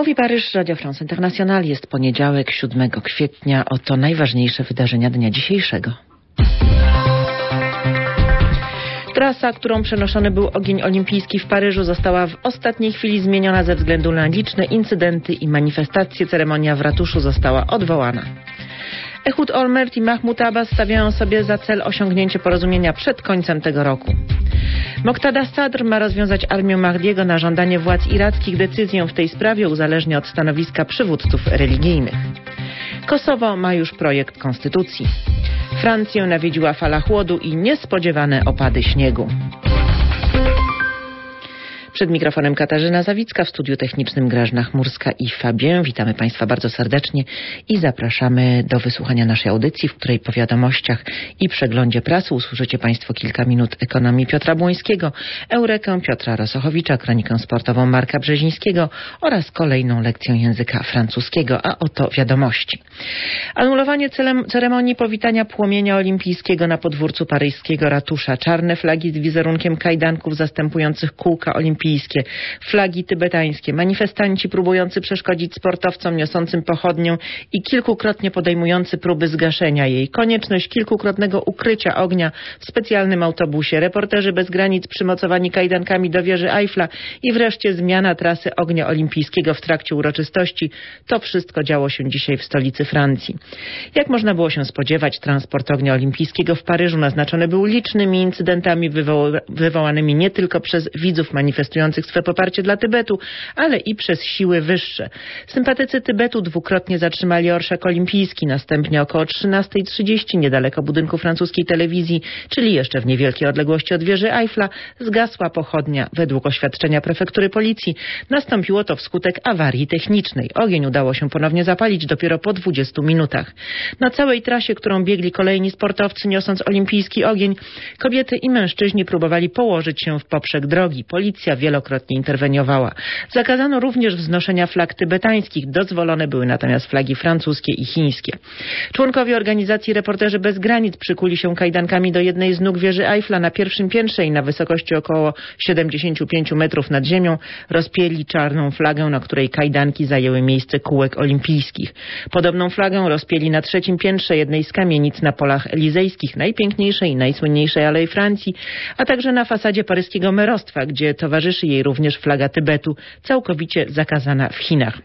Mówi Paryż, Radio France International. Jest poniedziałek, 7 kwietnia. Oto najważniejsze wydarzenia dnia dzisiejszego. Trasa, którą przenoszony był ogień olimpijski w Paryżu, została w ostatniej chwili zmieniona ze względu na liczne incydenty i manifestacje. Ceremonia w ratuszu została odwołana. Ehud Olmert i Mahmoud Abbas stawiają sobie za cel osiągnięcie porozumienia przed końcem tego roku. Moqtada Sadr ma rozwiązać armię Mahdiego na żądanie władz irackich. Decyzję w tej sprawie uzależnia od stanowiska przywódców religijnych. Kosowo ma już projekt konstytucji. Francję nawiedziła fala chłodu i niespodziewane opady śniegu. Przed mikrofonem Katarzyna Zawicka, w studiu technicznym Grażyna Chmurska i Fabien. Witamy Państwa bardzo serdecznie i zapraszamy do wysłuchania naszej audycji, w której po wiadomościach i przeglądzie prasy usłyszycie Państwo kilka minut ekonomii Piotra Błońskiego, Eurekę Piotra Rosochowicza, kronikę sportową Marka Brzezińskiego oraz kolejną lekcję języka francuskiego. A oto wiadomości. Anulowanie ceremonii powitania płomienia olimpijskiego na podwórcu paryskiego ratusza. Czarne flagi z wizerunkiem kajdanków zastępujących kółka olimpijskie. Flagi tybetańskie, manifestanci próbujący przeszkodzić sportowcom niosącym pochodnię i kilkukrotnie podejmujący próby zgaszenia jej. Konieczność kilkukrotnego ukrycia ognia w specjalnym autobusie. Reporterzy bez granic przymocowani kajdankami do wieży Eiffla i wreszcie zmiana trasy ognia olimpijskiego w trakcie uroczystości. To wszystko działo się dzisiaj w stolicy Francji. Jak można było się spodziewać, transport ognia olimpijskiego w Paryżu naznaczony był licznymi incydentami wywołanymi nie tylko przez widzów manifestujących swe poparcie dla Tybetu, ale i przez siły wyższe. Sympatycy Tybetu dwukrotnie zatrzymali orszak olimpijski. Następnie około 13:30 niedaleko budynku francuskiej telewizji, czyli jeszcze w niewielkiej odległości od wieży Eiffla, zgasła pochodnia. Według oświadczenia prefektury policji nastąpiło to wskutek awarii technicznej. Ogień udało się ponownie zapalić dopiero po 20 minutach. Na całej trasie, którą biegli kolejni sportowcy niosąc olimpijski ogień, kobiety i mężczyźni próbowali położyć się w poprzek drogi. Policja wielokrotnie interweniowała. Zakazano również wznoszenia flag tybetańskich. Dozwolone były natomiast flagi francuskie i chińskie. Członkowie organizacji Reporterzy bez granic przykuli się kajdankami do jednej z nóg wieży Eiffla na pierwszym piętrze i na wysokości około 75 metrów nad ziemią rozpięli czarną flagę, na której kajdanki zajęły miejsce kółek olimpijskich. Podobną flagę rozpięli na trzecim piętrze jednej z kamienic na polach elizejskich, najpiękniejszej i najsłynniejszej Alei Francji, a także na fasadzie paryskiego merostwa, gdzie towarzyszy jej również flaga Tybetu, całkowicie zakazana w Chinach.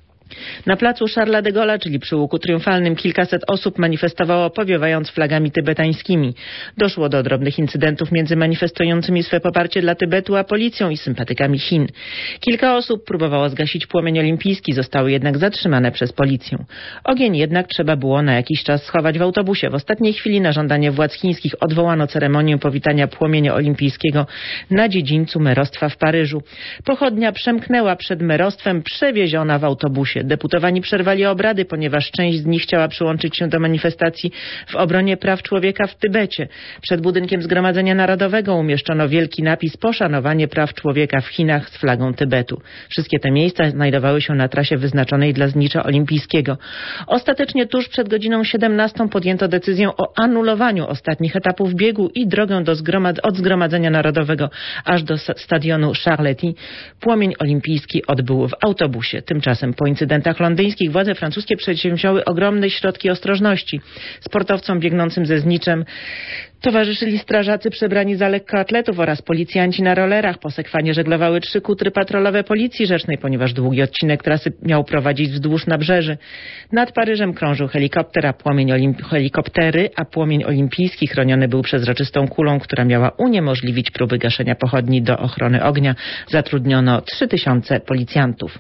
Na placu Charlesa de Gaulle'a, czyli przy łuku triumfalnym, kilkaset osób manifestowało, powiewając flagami tybetańskimi. Doszło do drobnych incydentów między manifestującymi swe poparcie dla Tybetu a policją i sympatykami Chin. Kilka osób próbowało zgasić płomień olimpijski, zostały jednak zatrzymane przez policję. Ogień jednak trzeba było na jakiś czas schować w autobusie. W ostatniej chwili na żądanie władz chińskich odwołano ceremonię powitania płomienia olimpijskiego na dziedzińcu merostwa w Paryżu. Pochodnia przemknęła przed merostwem, przewieziona w autobusie. Deputowani przerwali obrady, ponieważ część z nich chciała przyłączyć się do manifestacji w obronie praw człowieka w Tybecie. Przed budynkiem Zgromadzenia Narodowego umieszczono wielki napis "Poszanowanie praw człowieka w Chinach" z flagą Tybetu. Wszystkie te miejsca znajdowały się na trasie wyznaczonej dla znicza olimpijskiego. Ostatecznie tuż przed godziną 17 podjęto decyzję o anulowaniu ostatnich etapów biegu i drogę od Zgromadzenia Narodowego aż do stadionu Charletti płomień olimpijski odbył w autobusie. Tymczasem po incydentach londyńskich władze francuskie przedsięwzięły ogromne środki ostrożności. Sportowcom biegnącym ze zniczem towarzyszyli strażacy przebrani za lekkoatletów oraz policjanci na rolerach. Po sekwanie żeglowały 3 kutry patrolowe Policji Rzecznej, ponieważ długi odcinek trasy miał prowadzić wzdłuż nabrzeży. Nad Paryżem krążył helikoptery, a płomień olimpijski chroniony był przezroczystą kulą, która miała uniemożliwić próby gaszenia pochodni. Do ochrony ognia zatrudniono 3000 policjantów.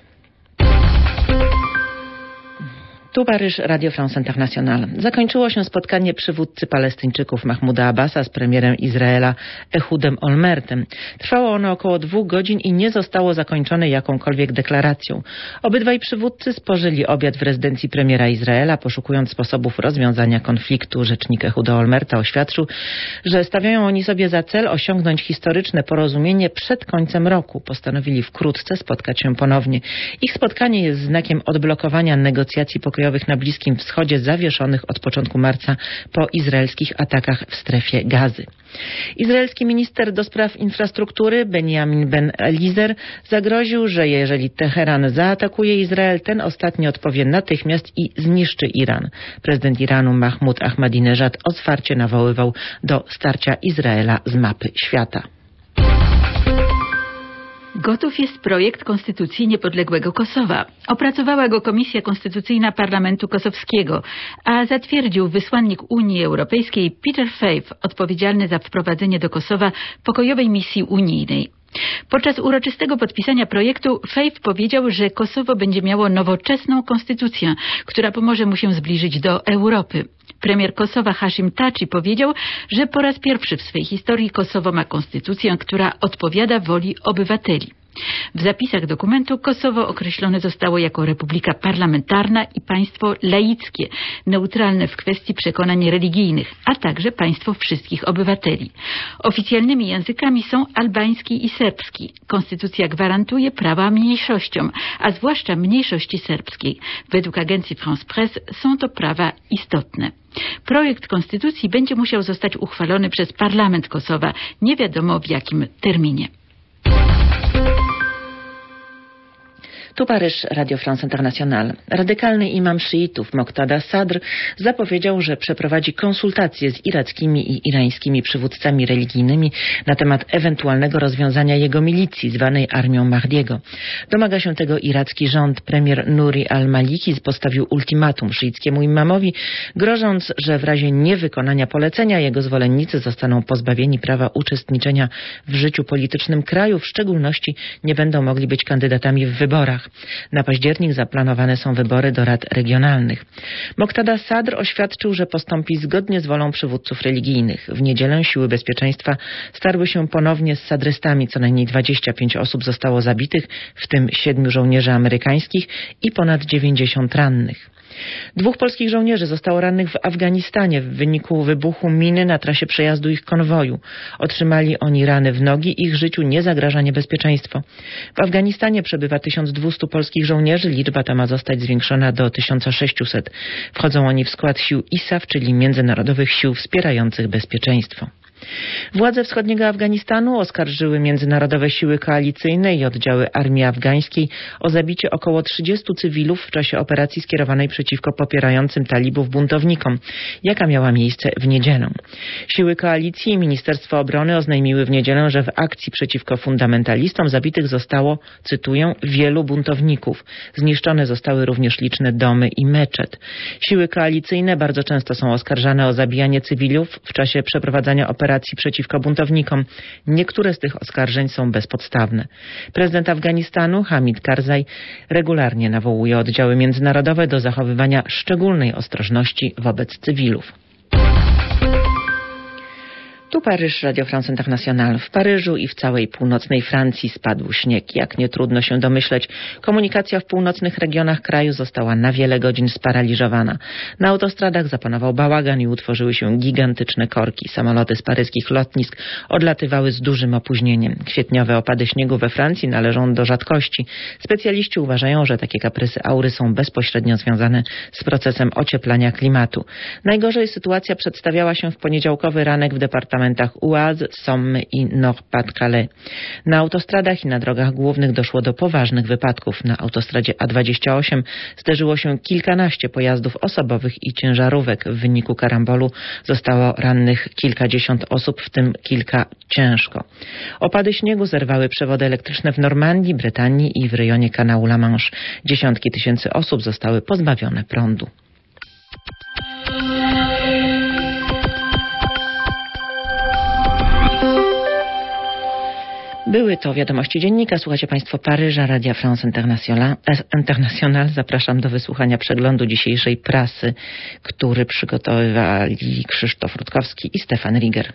Tu Paryż, Radio France International. Zakończyło się spotkanie przywódcy Palestyńczyków Mahmouda Abbasa z premierem Izraela Ehudem Olmertem. Trwało ono około 2 godzin i nie zostało zakończone jakąkolwiek deklaracją. Obydwaj przywódcy spożyli obiad w rezydencji premiera Izraela, poszukując sposobów rozwiązania konfliktu. Rzecznik Ehuda Olmerta oświadczył, że stawiają oni sobie za cel osiągnąć historyczne porozumienie przed końcem roku. Postanowili wkrótce spotkać się ponownie. Ich spotkanie jest znakiem odblokowania negocjacji pokojowych pokojowych na Bliskim Wschodzie zawieszonych od początku marca po izraelskich atakach w strefie Gazy. Izraelski minister do spraw infrastruktury Benjamin Ben-Elizer zagroził, że jeżeli Teheran zaatakuje Izrael, ten ostatni odpowie natychmiast i zniszczy Iran. Prezydent Iranu Mahmud Ahmadinejad otwarcie nawoływał do starcia Izraela z mapy świata. Gotów jest projekt Konstytucji Niepodległego Kosowa. Opracowała go Komisja Konstytucyjna Parlamentu Kosowskiego, a zatwierdził wysłannik Unii Europejskiej Peter Faith, odpowiedzialny za wprowadzenie do Kosowa pokojowej misji unijnej. Podczas uroczystego podpisania projektu Faith powiedział, że Kosowo będzie miało nowoczesną konstytucję, która pomoże mu się zbliżyć do Europy. Premier Kosowa Hashim Thaci powiedział, że po raz pierwszy w swej historii Kosowo ma konstytucję, która odpowiada woli obywateli. W zapisach dokumentu Kosowo określone zostało jako republika parlamentarna i państwo laickie, neutralne w kwestii przekonań religijnych, a także państwo wszystkich obywateli. Oficjalnymi językami są albański i serbski. Konstytucja gwarantuje prawa mniejszościom, a zwłaszcza mniejszości serbskiej. Według agencji France Presse są to prawa istotne. Projekt konstytucji będzie musiał zostać uchwalony przez parlament Kosowa. Nie wiadomo w jakim terminie. Tu Paryż, Radio France International. Radykalny imam szyitów Moqtada Sadr zapowiedział, że przeprowadzi konsultacje z irackimi i irańskimi przywódcami religijnymi na temat ewentualnego rozwiązania jego milicji zwanej Armią Mahdiego. Domaga się tego iracki rząd. Premier Nuri al-Maliki postawił ultimatum szyickiemu imamowi, grożąc, że w razie niewykonania polecenia jego zwolennicy zostaną pozbawieni prawa uczestniczenia w życiu politycznym kraju, w szczególności nie będą mogli być kandydatami w wyborach. Na październik zaplanowane są wybory do rad regionalnych. Moqtada Sadr oświadczył, że postąpi zgodnie z wolą przywódców religijnych. W niedzielę siły bezpieczeństwa starły się ponownie z sadrystami. Co najmniej 25 osób zostało zabitych, w tym 7 żołnierzy amerykańskich i ponad 90 rannych. 2 polskich żołnierzy zostało rannych w Afganistanie w wyniku wybuchu miny na trasie przejazdu ich konwoju. Otrzymali oni rany w nogi, ich życiu nie zagraża niebezpieczeństwo. W Afganistanie przebywa 1200 polskich żołnierzy, liczba ta ma zostać zwiększona do 1600. Wchodzą oni w skład sił ISAF, czyli Międzynarodowych Sił Wspierających Bezpieczeństwo. Władze wschodniego Afganistanu oskarżyły międzynarodowe siły koalicyjne i oddziały armii afgańskiej o zabicie około 30 cywilów w czasie operacji skierowanej przeciwko popierającym talibów buntownikom, jaka miała miejsce w niedzielę. Siły koalicji i Ministerstwo Obrony oznajmiły w niedzielę, że w akcji przeciwko fundamentalistom zabitych zostało, cytuję, wielu buntowników. Zniszczone zostały również liczne domy i meczet. Siły koalicyjne bardzo często są oskarżane o zabijanie cywilów w czasie przeprowadzania operacji przeciwko buntownikom. Niektóre z tych oskarżeń są bezpodstawne. Prezydent Afganistanu Hamid Karzai regularnie nawołuje oddziały międzynarodowe do zachowywania szczególnej ostrożności wobec cywilów. Tu Paryż, Radio France International. W Paryżu i w całej północnej Francji spadł śnieg. Jak nie trudno się domyśleć, komunikacja w północnych regionach kraju została na wiele godzin sparaliżowana. Na autostradach zapanował bałagan i utworzyły się gigantyczne korki. Samoloty z paryskich lotnisk odlatywały z dużym opóźnieniem. Kwietniowe opady śniegu we Francji należą do rzadkości. Specjaliści uważają, że takie kaprysy aury są bezpośrednio związane z procesem ocieplania klimatu. Najgorzej sytuacja przedstawiała się w poniedziałkowy ranek w departamentach Oise, Somme i Nord-Pas-de-Calais. Na autostradach i na drogach głównych doszło do poważnych wypadków. Na autostradzie A28 zderzyło się kilkanaście pojazdów osobowych i ciężarówek. W wyniku karambolu zostało rannych kilkadziesiąt osób, w tym kilka ciężko. Opady śniegu zerwały przewody elektryczne w Normandii, Brytanii i w rejonie kanału La Manche. Dziesiątki tysięcy osób zostały pozbawione prądu. Były to wiadomości dziennika. Słuchacie Państwo Paryża, Radia France International. Zapraszam do wysłuchania przeglądu dzisiejszej prasy, który przygotowywali Krzysztof Rutkowski i Stefan Riger.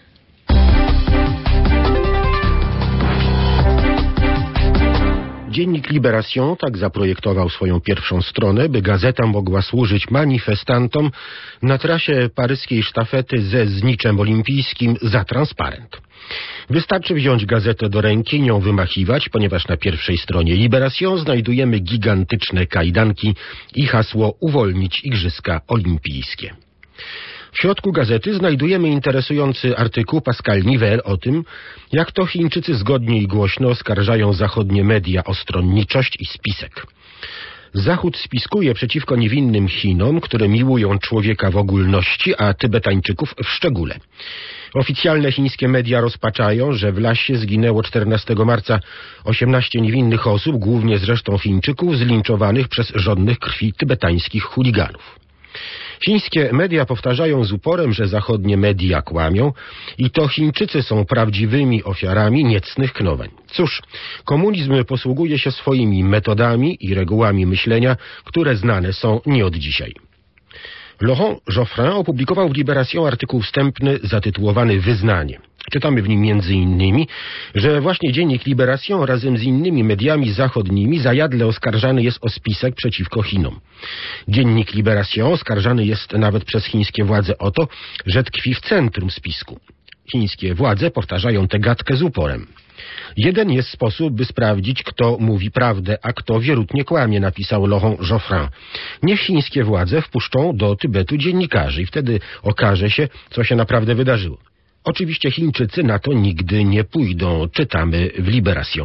Dziennik Libération tak zaprojektował swoją pierwszą stronę, by gazeta mogła służyć manifestantom na trasie paryskiej sztafety ze zniczem olimpijskim za transparent. Wystarczy wziąć gazetę do ręki, nią wymachiwać, ponieważ na pierwszej stronie Libération znajdujemy gigantyczne kajdanki i hasło uwolnić Igrzyska Olimpijskie. W środku gazety znajdujemy interesujący artykuł Pascal Nivelle o tym, jak to Chińczycy zgodnie i głośno oskarżają zachodnie media o stronniczość i spisek. Zachód spiskuje przeciwko niewinnym Chinom, które miłują człowieka w ogólności, a Tybetańczyków w szczególe. Oficjalne chińskie media rozpaczają, że w Lasie zginęło 14 marca 18 niewinnych osób, głównie zresztą Chińczyków, zlinczowanych przez żądnych krwi tybetańskich chuliganów. Chińskie media powtarzają z uporem, że zachodnie media kłamią i to Chińczycy są prawdziwymi ofiarami niecnych knowań. Cóż, komunizm posługuje się swoimi metodami i regułami myślenia, które znane są nie od dzisiaj. Laurent Geoffrin opublikował w Libération artykuł wstępny zatytułowany Wyznanie. Czytamy w nim między innymi, że właśnie dziennik Libération razem z innymi mediami zachodnimi zajadle oskarżany jest o spisek przeciwko Chinom. Dziennik Libération oskarżany jest nawet przez chińskie władze o to, że tkwi w centrum spisku. Chińskie władze powtarzają tę gadkę z uporem. Jeden jest sposób, by sprawdzić, kto mówi prawdę, a kto wierutnie kłamie, napisał Laurent Geoffrin. Niech chińskie władze wpuszczą do Tybetu dziennikarzy i wtedy okaże się, co się naprawdę wydarzyło. Oczywiście Chińczycy na to nigdy nie pójdą, czytamy w Libération.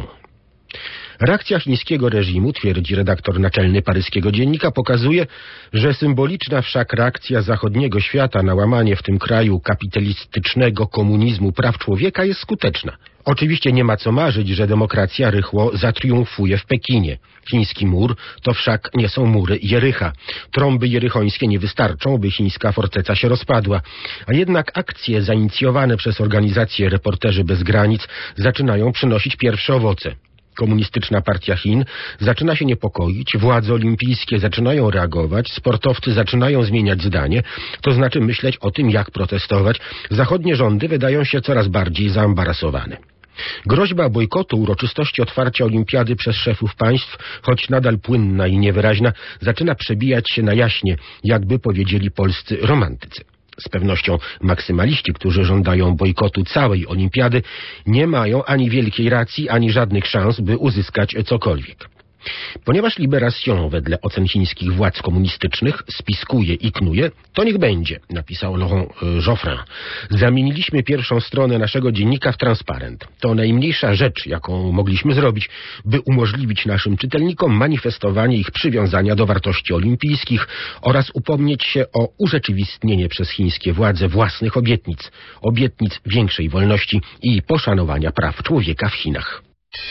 Reakcja chińskiego reżimu, twierdzi redaktor naczelny paryskiego dziennika, pokazuje, że symboliczna wszak reakcja zachodniego świata na łamanie w tym kraju kapitalistycznego komunizmu praw człowieka jest skuteczna. Oczywiście nie ma co marzyć, że demokracja rychło zatriumfuje w Pekinie. Chiński mur to wszak nie są mury Jericha. Trąby jerychońskie nie wystarczą, by chińska forteca się rozpadła. A jednak akcje zainicjowane przez organizację Reporterzy Bez Granic zaczynają przynosić pierwsze owoce. Komunistyczna partia Chin zaczyna się niepokoić, władze olimpijskie zaczynają reagować, sportowcy zaczynają zmieniać zdanie, to znaczy myśleć o tym, jak protestować. Zachodnie rządy wydają się coraz bardziej zaembarasowane. Groźba bojkotu uroczystości otwarcia olimpiady przez szefów państw, choć nadal płynna i niewyraźna, zaczyna przebijać się na jaśnie, jakby powiedzieli polscy romantycy. Z pewnością maksymaliści, którzy żądają bojkotu całej olimpiady, nie mają ani wielkiej racji, ani żadnych szans, by uzyskać cokolwiek. Ponieważ Libération wedle ocen chińskich władz komunistycznych spiskuje i knuje, to niech będzie, napisał Laurent Geoffrin. Zamieniliśmy pierwszą stronę naszego dziennika w transparent. To najmniejsza rzecz, jaką mogliśmy zrobić, by umożliwić naszym czytelnikom manifestowanie ich przywiązania do wartości olimpijskich oraz upomnieć się o urzeczywistnienie przez chińskie władze własnych obietnic większej wolności i poszanowania praw człowieka w Chinach.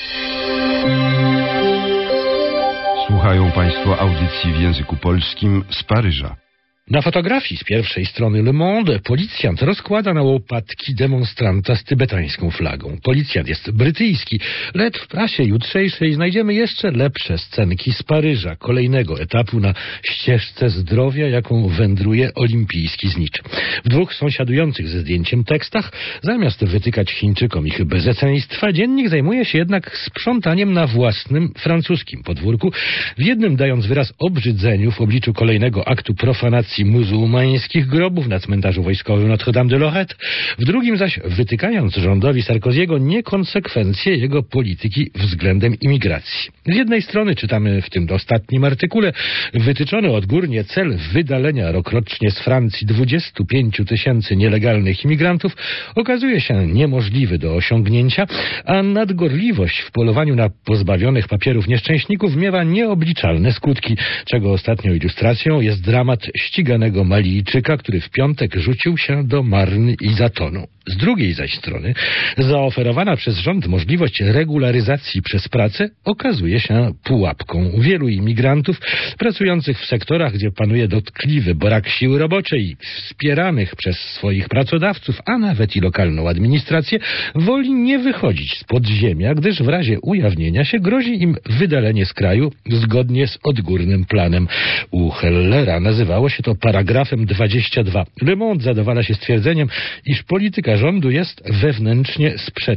Słuchają Państwo audycji w języku polskim z Paryża. Na fotografii z pierwszej strony Le Monde policjant rozkłada na łopatki demonstranta z tybetańską flagą. Policjant jest brytyjski, lecz w prasie jutrzejszej znajdziemy jeszcze lepsze scenki z Paryża, kolejnego etapu na ścieżce zdrowia, jaką wędruje olimpijski znicz. W dwóch sąsiadujących ze zdjęciem tekstach, zamiast wytykać Chińczykom ich bezeceństwa, dziennik zajmuje się jednak sprzątaniem na własnym francuskim podwórku, w jednym dając wyraz obrzydzeniu w obliczu kolejnego aktu profanacji muzułmańskich grobów na cmentarzu wojskowym Notre-Dame de Lorette, w drugim zaś wytykając rządowi Sarkoziego niekonsekwencje jego polityki względem imigracji. Z jednej strony czytamy w tym ostatnim artykule wytyczony odgórnie cel wydalenia rokrocznie z Francji 25 000 nielegalnych imigrantów okazuje się niemożliwy do osiągnięcia, a nadgorliwość w polowaniu na pozbawionych papierów nieszczęśników miewa nieobliczalne skutki, czego ostatnią ilustracją jest dramat ściganego Malijczyka, który w piątek rzucił się do Marny i zatonął. Z drugiej zaś strony zaoferowana przez rząd możliwość regularyzacji przez pracę okazuje się pułapką. Wielu imigrantów pracujących w sektorach, gdzie panuje dotkliwy brak siły roboczej i wspieranych przez swoich pracodawców, a nawet i lokalną administrację, woli nie wychodzić z podziemia, gdyż w razie ujawnienia się grozi im wydalenie z kraju zgodnie z odgórnym planem. U Hellera nazywało się to paragrafem 22. Le Monde zadowala się stwierdzeniem, iż polityka rządu jest wewnętrznie sprzeczna.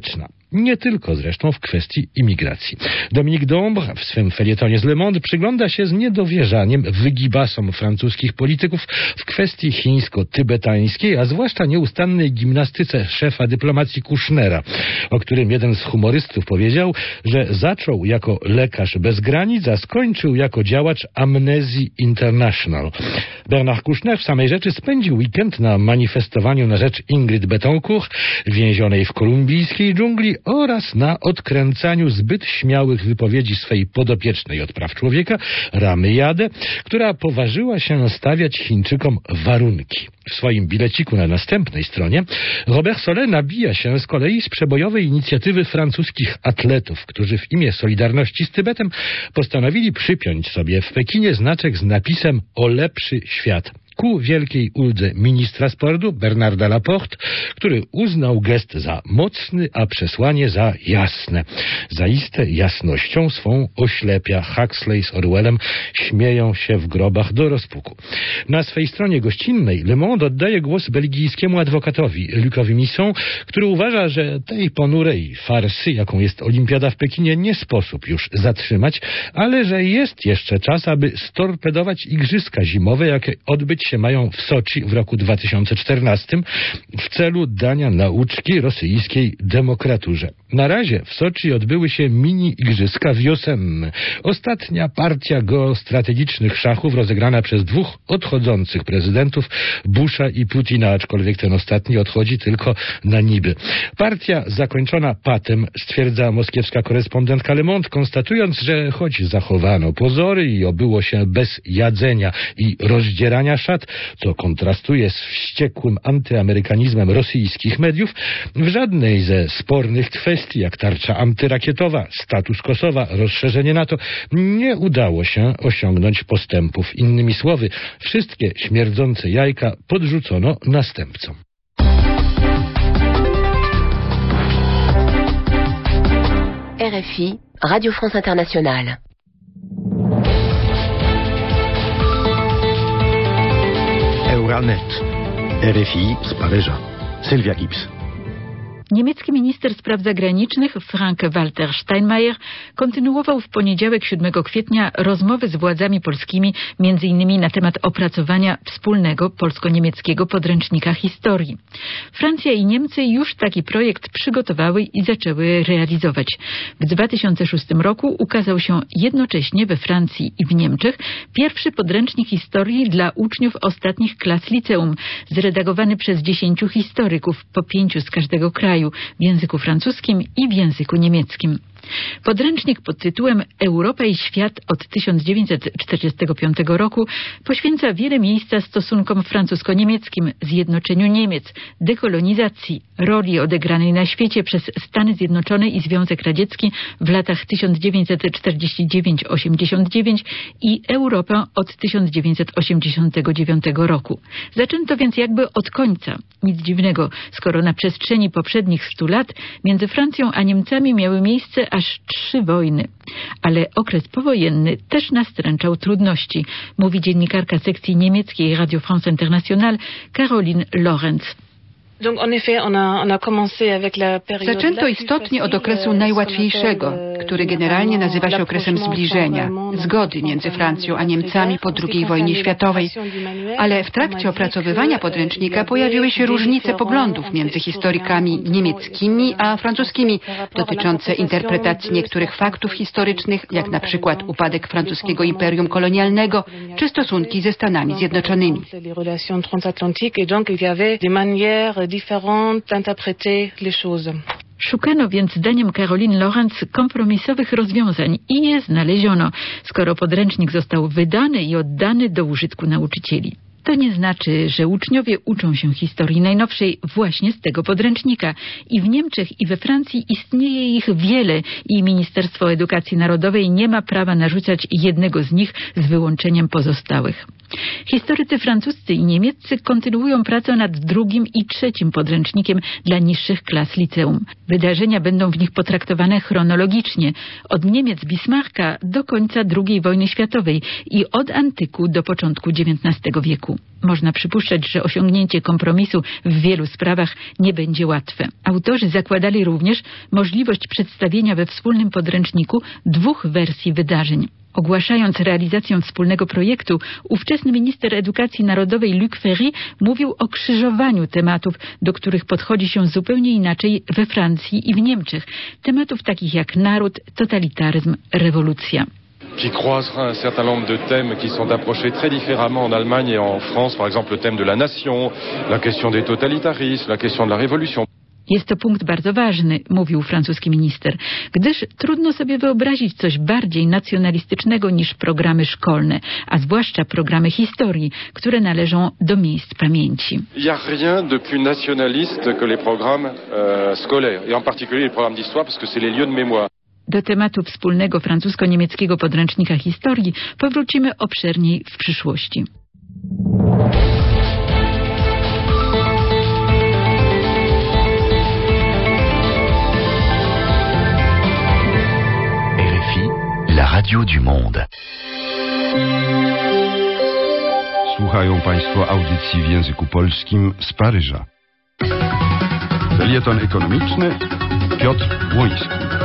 Nie tylko zresztą w kwestii imigracji. Dominique Dombre w swym felietonie z Le Monde przygląda się z niedowierzaniem wygibasom francuskich polityków w kwestii chińsko-tybetańskiej, a zwłaszcza nieustannej gimnastyce szefa dyplomacji Kuchnera, o którym jeden z humorystów powiedział, że zaczął jako lekarz bez granic, a skończył jako działacz Amnesty International. Bernard Kouchner w samej rzeczy spędził weekend na manifestowaniu na rzecz Ingrid Betancourt, więzionej w kolumbijskiej dżungli, oraz na odkręcaniu zbyt śmiałych wypowiedzi swej podopiecznej od praw człowieka, Ramy Jade, która poważyła się stawiać Chińczykom warunki. W swoim bileciku na następnej stronie Robert Solé nabija się z kolei z przebojowej inicjatywy francuskich atletów, którzy w imię solidarności z Tybetem postanowili przypiąć sobie w Pekinie znaczek z napisem „O lepszy świat”. Ku wielkiej uldze ministra sportu Bernarda Laporte, który uznał gest za mocny, a przesłanie za jasne. Zaiste jasnością swą oślepia. Huxley z Orwellem śmieją się w grobach do rozpuku. Na swej stronie gościnnej Le Monde oddaje głos belgijskiemu adwokatowi Lucowi Misson, który uważa, że tej ponurej farsy, jaką jest Olimpiada w Pekinie, nie sposób już zatrzymać, ale że jest jeszcze czas, aby storpedować igrzyska zimowe, jakie odbyć się mają w Soczi w roku 2014 w celu dania nauczki rosyjskiej demokraturze. Na razie w Soczi odbyły się mini-igrzyska wiosenne. Ostatnia partia geostrategicznych szachów rozegrana przez dwóch odchodzących prezydentów, Busha i Putina, aczkolwiek ten ostatni odchodzi tylko na niby. Partia zakończona patem, stwierdza moskiewska korespondentka Le Monde, konstatując, że choć zachowano pozory i obyło się bez jadzenia i rozdzierania szat, co kontrastuje z wściekłym antyamerykanizmem rosyjskich mediów, w żadnej ze spornych kwestii, jak tarcza antyrakietowa, status Kosowa, rozszerzenie NATO, nie udało się osiągnąć postępów. Innymi słowy, wszystkie śmierdzące jajka podrzucono następcom. RFI, Radio France Internationale. Euranet. RFI z Paryża. Sylwia Gibbs. Niemiecki minister spraw zagranicznych Frank-Walter Steinmeier kontynuował w poniedziałek 7 kwietnia rozmowy z władzami polskimi m.in. na temat opracowania wspólnego polsko-niemieckiego podręcznika historii. Francja i Niemcy już taki projekt przygotowały i zaczęły realizować. W 2006 roku ukazał się jednocześnie we Francji i w Niemczech pierwszy podręcznik historii dla uczniów ostatnich klas liceum, zredagowany przez 10 historyków, po 5 z każdego kraju, w języku francuskim i w języku niemieckim. Podręcznik pod tytułem Europa i świat od 1945 roku poświęca wiele miejsca stosunkom francusko-niemieckim, zjednoczeniu Niemiec, dekolonizacji, roli odegranej na świecie przez Stany Zjednoczone i Związek Radziecki w latach 1949-89 i Europę od 1989 roku. Zaczęto więc jakby od końca. Nic dziwnego, skoro na przestrzeni poprzednich 100 lat między Francją a Niemcami miały miejsce aż 3 wojny. Ale okres powojenny też nastręczał trudności, mówi dziennikarka sekcji niemieckiej Radio France Internationale Caroline Lorenz. Zaczęto istotnie od okresu najłatwiejszego, który generalnie nazywa się okresem zbliżenia, zgody między Francją a Niemcami po II wojnie światowej. Ale w trakcie opracowywania podręcznika pojawiły się różnice poglądów między historykami niemieckimi a francuskimi dotyczące interpretacji niektórych faktów historycznych, jak na przykład upadek francuskiego imperium kolonialnego czy stosunki ze Stanami Zjednoczonymi. Szukano więc, zdaniem Caroline Lorenz, kompromisowych rozwiązań i je znaleziono, skoro podręcznik został wydany i oddany do użytku nauczycieli. To nie znaczy, że uczniowie uczą się historii najnowszej właśnie z tego podręcznika. I w Niemczech, i we Francji istnieje ich wiele i Ministerstwo Edukacji Narodowej nie ma prawa narzucać jednego z nich z wyłączeniem pozostałych. Historycy francuscy i niemieccy kontynuują pracę nad 2. i 3. podręcznikiem dla niższych klas liceum. Wydarzenia będą w nich potraktowane chronologicznie, od Niemiec Bismarcka do końca II wojny światowej i od antyku do początku XIX wieku. wysiłku. Można przypuszczać, że osiągnięcie kompromisu w wielu sprawach nie będzie łatwe. Autorzy zakładali również możliwość przedstawienia we wspólnym podręczniku 2 wersji wydarzeń. Ogłaszając realizację wspólnego projektu, ówczesny minister edukacji narodowej Luc Ferry mówił o krzyżowaniu tematów, do których podchodzi się zupełnie inaczej we Francji i w Niemczech. Tematów takich jak naród, totalitaryzm, rewolucja. Qui croisera un certain nombre de thèmes qui sont approchés très différemment en Allemagne et en France, par exemple le thème de la nation, la question des totalitarismes, la question de la révolution. Jest to punkt bardzo ważny, mówił francuski minister, gdyż trudno sobie wyobrazić coś bardziej nacjonalistycznego niż programy szkolne, a zwłaszcza programy historii, które należą do miejsc pamięci. Il n'y a rien de plus nationaliste que les programmes scolaires, et en particulier les programmes d'histoire, parce que c'est les lieux de mémoire. Do tematu wspólnego francusko-niemieckiego podręcznika historii powrócimy obszerniej w przyszłości. RFI, la radio du monde. Słuchają Państwo audycji w języku polskim z Paryża. Felieton ekonomiczny Piotr Błoński.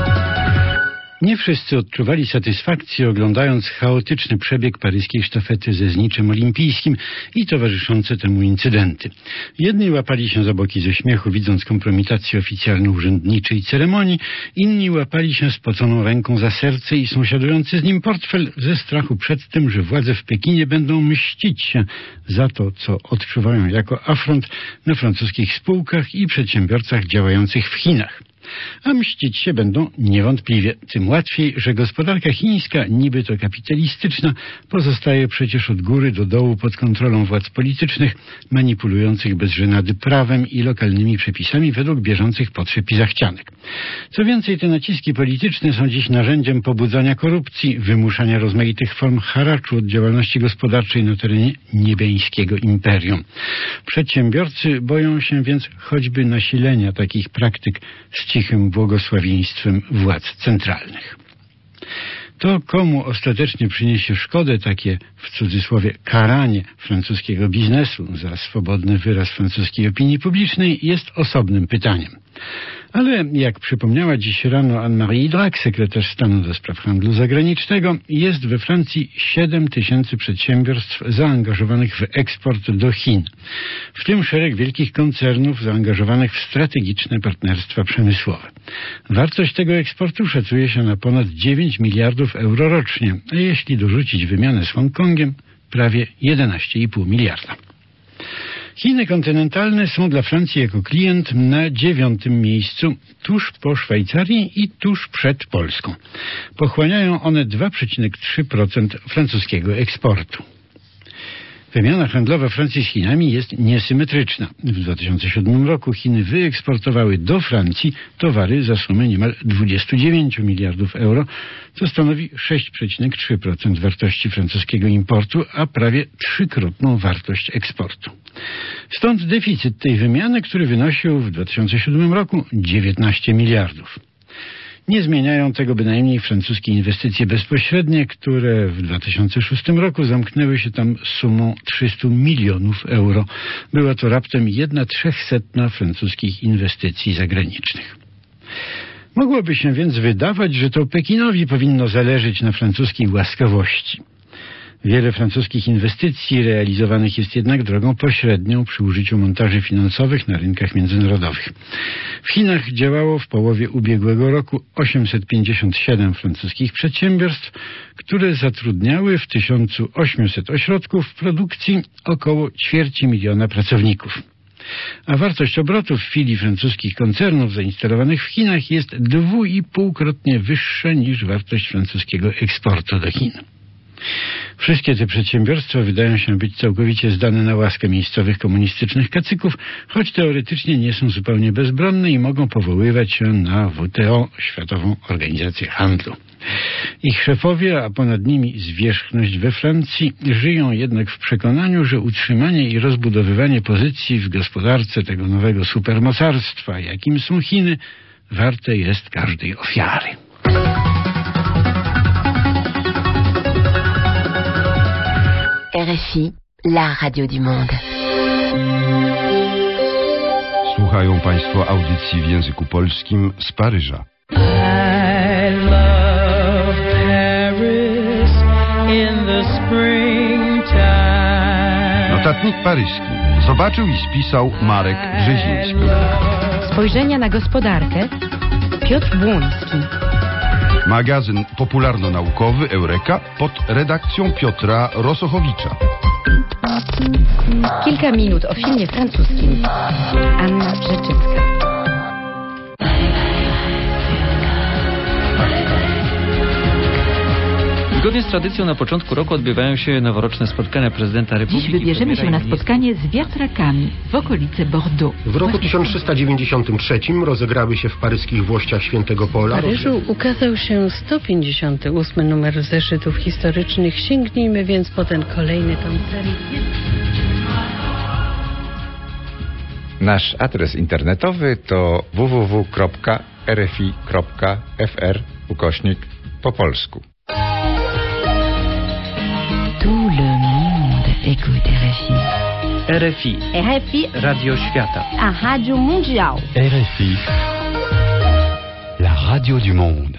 Nie wszyscy odczuwali satysfakcję, oglądając chaotyczny przebieg paryskiej sztafety ze zniczem olimpijskim i towarzyszące temu incydenty. Jedni łapali się za boki ze śmiechu, widząc kompromitację oficjalno-urzędniczej ceremonii, inni łapali się spoconą ręką za serce i sąsiadujący z nim portfel ze strachu przed tym, że władze w Pekinie będą mścić się za to, co odczuwają jako afront na francuskich spółkach i przedsiębiorcach działających w Chinach. A mścić się będą niewątpliwie. Tym łatwiej, że gospodarka chińska, niby to kapitalistyczna, pozostaje przecież od góry do dołu pod kontrolą władz politycznych, manipulujących bez żenady prawem i lokalnymi przepisami według bieżących potrzeb i zachcianek. Co więcej, te naciski polityczne są dziś narzędziem pobudzania korupcji, wymuszania rozmaitych form haraczu od działalności gospodarczej na terenie niebiańskiego imperium. Przedsiębiorcy boją się więc choćby nasilenia takich praktyk z cichym błogosławieństwem władz centralnych. To, komu ostatecznie przyniesie szkodę takie, w cudzysłowie, karanie francuskiego biznesu za swobodny wyraz francuskiej opinii publicznej, jest osobnym pytaniem. Ale, jak przypomniała dziś rano Anne-Marie Idrac, sekretarz stanu do spraw handlu zagranicznego, jest we Francji 7 000 przedsiębiorstw zaangażowanych w eksport do Chin. W tym szereg wielkich koncernów zaangażowanych w strategiczne partnerstwa przemysłowe. Wartość tego eksportu szacuje się na ponad 9 miliardów euro rocznie, a jeśli dorzucić wymianę z Hongkongiem, prawie 11,5 miliarda. Chiny kontynentalne są dla Francji jako klient na 9. miejscu, tuż po Szwajcarii i tuż przed Polską. Pochłaniają one 2,3% francuskiego eksportu. Wymiana handlowa Francji z Chinami jest niesymetryczna. W 2007 roku Chiny wyeksportowały do Francji towary za sumę niemal 29 miliardów euro, co stanowi 6,3% wartości francuskiego importu, a prawie 3-krotną wartość eksportu. Stąd deficyt tej wymiany, który wynosił w 2007 roku 19 miliardów. Nie zmieniają tego bynajmniej francuskie inwestycje bezpośrednie, które w 2006 roku zamknęły się tam sumą 300 milionów euro. Była to raptem 1/300 francuskich inwestycji zagranicznych. Mogłoby się więc wydawać, że to Pekinowi powinno zależeć na francuskiej łaskawości. Wiele francuskich inwestycji realizowanych jest jednak drogą pośrednią przy użyciu montaży finansowych na rynkach międzynarodowych. W Chinach działało w połowie ubiegłego roku 857 francuskich przedsiębiorstw, które zatrudniały w 1800 ośrodków produkcji około 250 000 pracowników. A wartość obrotów filii francuskich koncernów zainstalowanych w Chinach jest 2,5-krotnie wyższa niż wartość francuskiego eksportu do Chin. Wszystkie te przedsiębiorstwa wydają się być całkowicie zdane na łaskę miejscowych komunistycznych kacyków, choć teoretycznie nie są zupełnie bezbronne i mogą powoływać się na WTO, Światową Organizację Handlu. Ich szefowie, a ponad nimi zwierzchność we Francji, żyją jednak w przekonaniu, że utrzymanie i rozbudowywanie pozycji w gospodarce tego nowego supermocarstwa, jakim są Chiny, warte jest każdej ofiary. RFI, la radio du monde. Słuchają Państwo audycji w języku polskim z Paryża. I love Paris in the springtime. Notatnik paryski zobaczył i spisał Marek Brzeziński. Spojrzenia na gospodarkę Piotr Błoński. Magazyn popularno-naukowy Eureka pod redakcją Piotra Rosochowicza. Kilka minut o filmie francuskim. Anna Brzeczyńska. Zgodnie z tradycją na początku roku odbywają się noworoczne spotkania prezydenta Republiki. Dziś wybierzemy się na spotkanie z wiatrakami w okolice Bordeaux. W roku 1393 rozegrały się w paryskich Włościach Świętego Pola. W Paryżu ukazał się 158 numer zeszytów historycznych. Sięgnijmy więc po ten kolejny tom serii. Nasz adres internetowy to www.rfi.fr/po polsku. Tout le monde écoute RFI. RFI. RFI. Radio Świata. A Radio Mondiale. RFI. La radio du monde.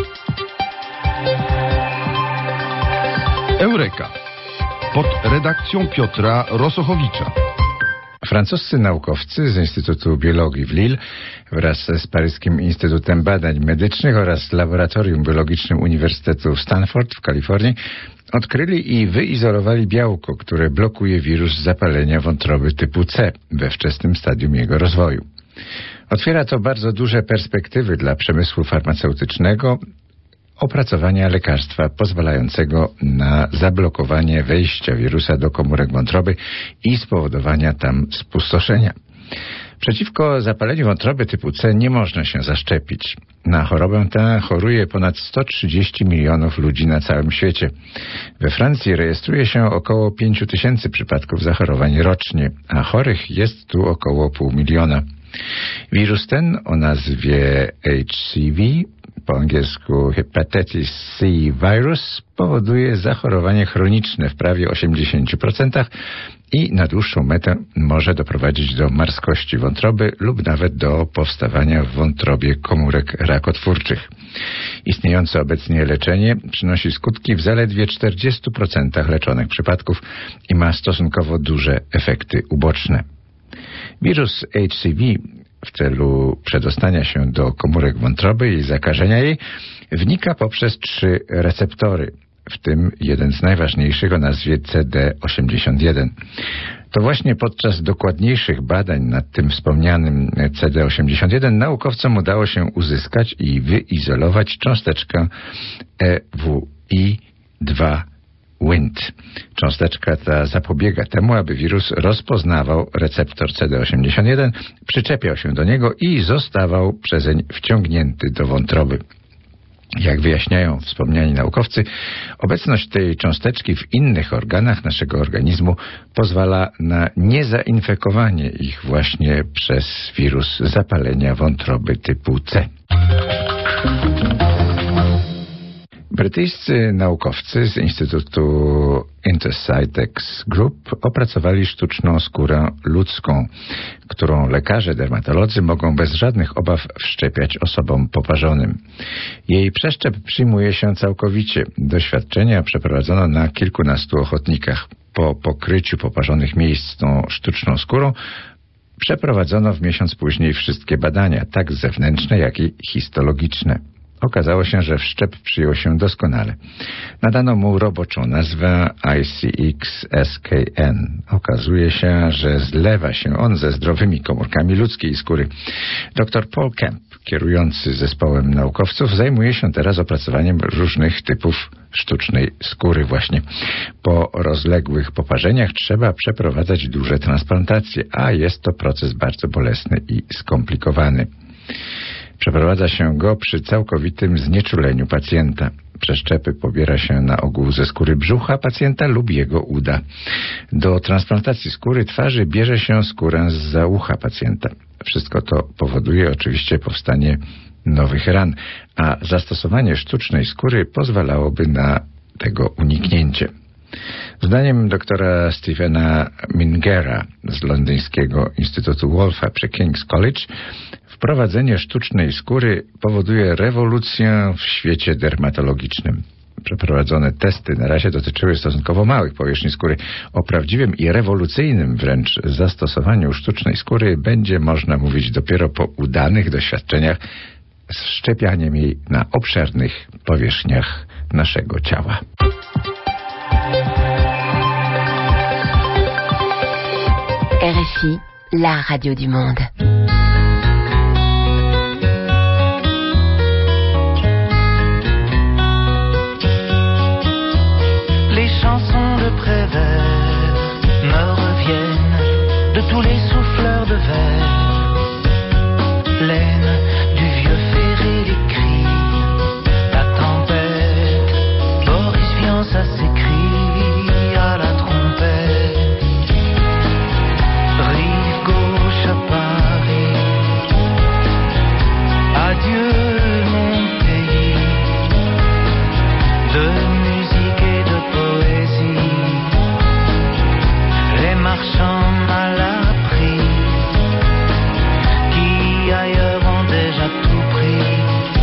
Eureka pod redakcją Piotra Rosochowicza. Francuscy naukowcy z Instytutu Biologii w Lille wraz z Paryskim Instytutem Badań Medycznych oraz Laboratorium Biologicznym Uniwersytetu Stanford w Kalifornii odkryli i wyizolowali białko, które blokuje wirus zapalenia wątroby typu C we wczesnym stadium jego rozwoju. Otwiera to bardzo duże perspektywy dla przemysłu farmaceutycznego, opracowania lekarstwa pozwalającego na zablokowanie wejścia wirusa do komórek wątroby i spowodowania tam spustoszenia. Przeciwko zapaleniu wątroby typu C nie można się zaszczepić. Na chorobę tę choruje ponad 130 milionów ludzi na całym świecie. We Francji rejestruje się około 5 000 przypadków zachorowań rocznie, a chorych jest tu około 500 000. Wirus ten o nazwie HCV, po angielsku Hepatitis C virus, powoduje zachorowanie chroniczne w prawie 80% i na dłuższą metę może doprowadzić do marskości wątroby lub nawet do powstawania w wątrobie komórek rakotwórczych. Istniejące obecnie leczenie przynosi skutki w zaledwie 40% leczonych przypadków i ma stosunkowo duże efekty uboczne. Wirus HCV w celu przedostania się do komórek wątroby i zakażenia jej wnika poprzez 3 receptory, w tym jeden z najważniejszych o nazwie CD81. To właśnie podczas dokładniejszych badań nad tym wspomnianym CD81 naukowcom udało się uzyskać i wyizolować cząsteczkę EWI2 Wnt. Cząsteczka ta zapobiega temu, aby wirus rozpoznawał receptor CD81, przyczepiał się do niego i zostawał przezeń wciągnięty do wątroby. Jak wyjaśniają wspomniani naukowcy, obecność tej cząsteczki w innych organach naszego organizmu pozwala na niezainfekowanie ich właśnie przez wirus zapalenia wątroby typu C. Brytyjscy naukowcy z Instytutu Intercytex Group opracowali sztuczną skórę ludzką, którą lekarze dermatolodzy mogą bez żadnych obaw wszczepiać osobom poparzonym. Jej przeszczep przyjmuje się całkowicie. Doświadczenia przeprowadzono na kilkunastu ochotnikach. Po pokryciu poparzonych miejsc tą sztuczną skórą przeprowadzono w miesiąc później wszystkie badania, tak zewnętrzne, jak i histologiczne. Okazało się, że wszczep przyjął się doskonale. Nadano mu roboczą nazwę ICX-SKN. Okazuje się, że zlewa się on ze zdrowymi komórkami ludzkiej skóry. Dr Paul Kemp, kierujący zespołem naukowców, zajmuje się teraz opracowaniem różnych typów sztucznej skóry właśnie. Po rozległych poparzeniach trzeba przeprowadzać duże transplantacje, a jest to proces bardzo bolesny i skomplikowany. Przeprowadza się go przy całkowitym znieczuleniu pacjenta. Przeszczepy pobiera się na ogół ze skóry brzucha pacjenta lub jego uda. Do transplantacji skóry twarzy bierze się skórę zza ucha pacjenta. Wszystko to powoduje oczywiście powstanie nowych ran, a zastosowanie sztucznej skóry pozwalałoby na tego uniknięcie. Zdaniem doktora Stephena Mingera z londyńskiego Instytutu Wolfa przy King's College wprowadzenie sztucznej skóry powoduje rewolucję w świecie dermatologicznym. Przeprowadzone testy na razie dotyczyły stosunkowo małych powierzchni skóry. O prawdziwym i rewolucyjnym wręcz zastosowaniu sztucznej skóry będzie można mówić dopiero po udanych doświadczeniach z wszczepianiem jej na obszernych powierzchniach naszego ciała. RFI, la radio du monde. Les chansons de Prévert me reviennent de tous les souffleurs de verre. Laine du vieux ferré, les cris, la tempête. Boris Vian, ça s'écrit à la trompette. Rive gauche à Paris. Adieu mon pays de musique et de poésie. Les marchands mal appris qui ailleurs ont déjà tout pris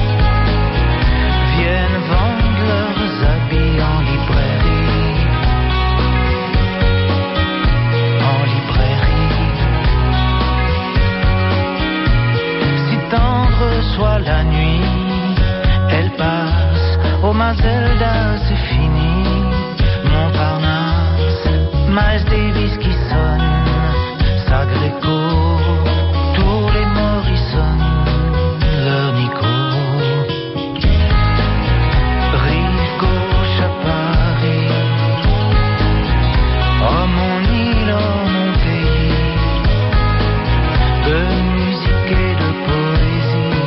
viennent vendre leurs habits en librairie. En librairie. Si tendre soit la nuit, elle passe. Oh ma Zelda, c'est fini. Montparnasse, Miles Davis qui sonne, Sagreco, tous les Morrison, leur Nico. Rive gauche à Paris. Oh mon île, oh mon pays, de musique et de poésie,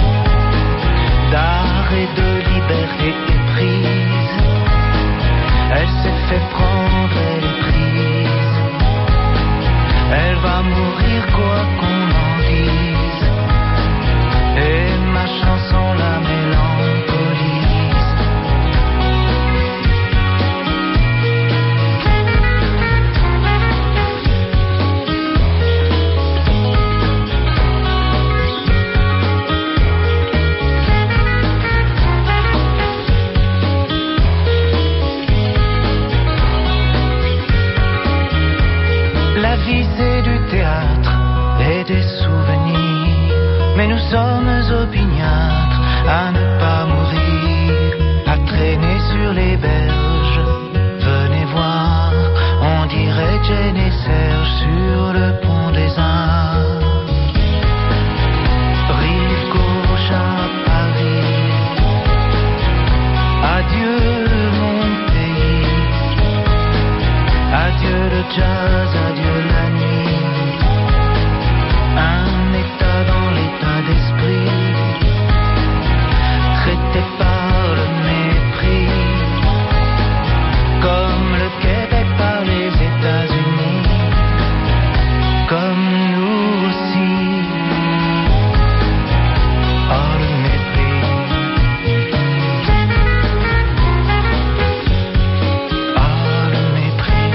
d'art et de liberté éprise. Elle s'est fait prendre, elle est prise. Elle va mourir quoi qu'on en dise. Et ma chanson la mélancolise. La vie c'est du théâtre et des souvenirs, mais nous sommes opiniâtres à ne pas mourir, à traîner sur les berges. Venez voir, on dirait Jane et Serge sur le pont des Arts. Rive gauche à Paris. Adieu mon pays. Adieu le jazz, adieu la nuit. Un état dans l'état d'esprit, traité par le mépris, comme le Québec par les États-Unis, comme nous aussi. Oh le mépris. Oh le mépris.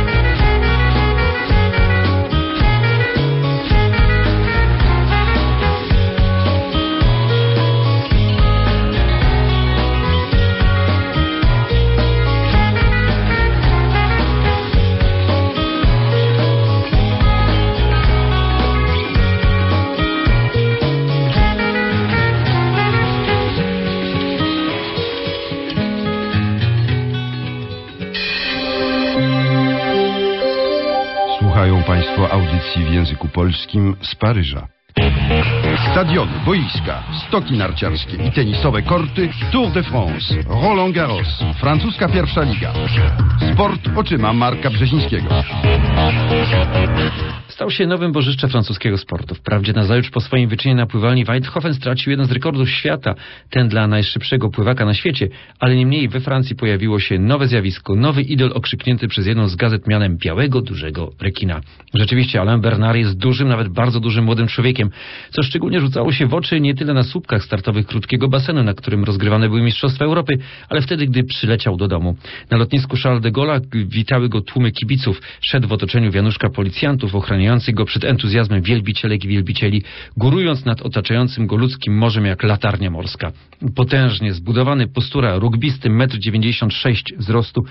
Słuchają Państwo audycji w języku polskim z Paryża. Stadiony, boiska, stoki narciarskie i tenisowe korty, Tour de France, Roland Garros, francuska pierwsza liga. Sport oczyma Marka Brzezińskiego. Stał się nowym bożyszczem francuskiego sportu. Wprawdzie nazajutrz po swoim wyczynie na pływalni Weidhofen stracił jeden z rekordów świata, ten dla najszybszego pływaka na świecie, ale niemniej we Francji pojawiło się nowe zjawisko, nowy idol okrzyknięty przez jedną z gazet mianem białego, dużego rekina. Rzeczywiście Alain Bernard jest dużym, nawet bardzo dużym młodym człowiekiem, co szczególnie rzucało się w oczy nie tyle na słupkach startowych krótkiego basenu, na którym rozgrywane były Mistrzostwa Europy, ale wtedy, gdy przyleciał do domu. Na lotnisku Charles de Gaulle'a witały go tłumy kibiców. Szedł w otoczeniu wianuszka policjantów ochraniających go przed entuzjazmem wielbicielek i wielbicieli, górując nad otaczającym go ludzkim morzem jak latarnia morska. Potężnie zbudowany, postura rugbisty, 1,96 m wzrostu,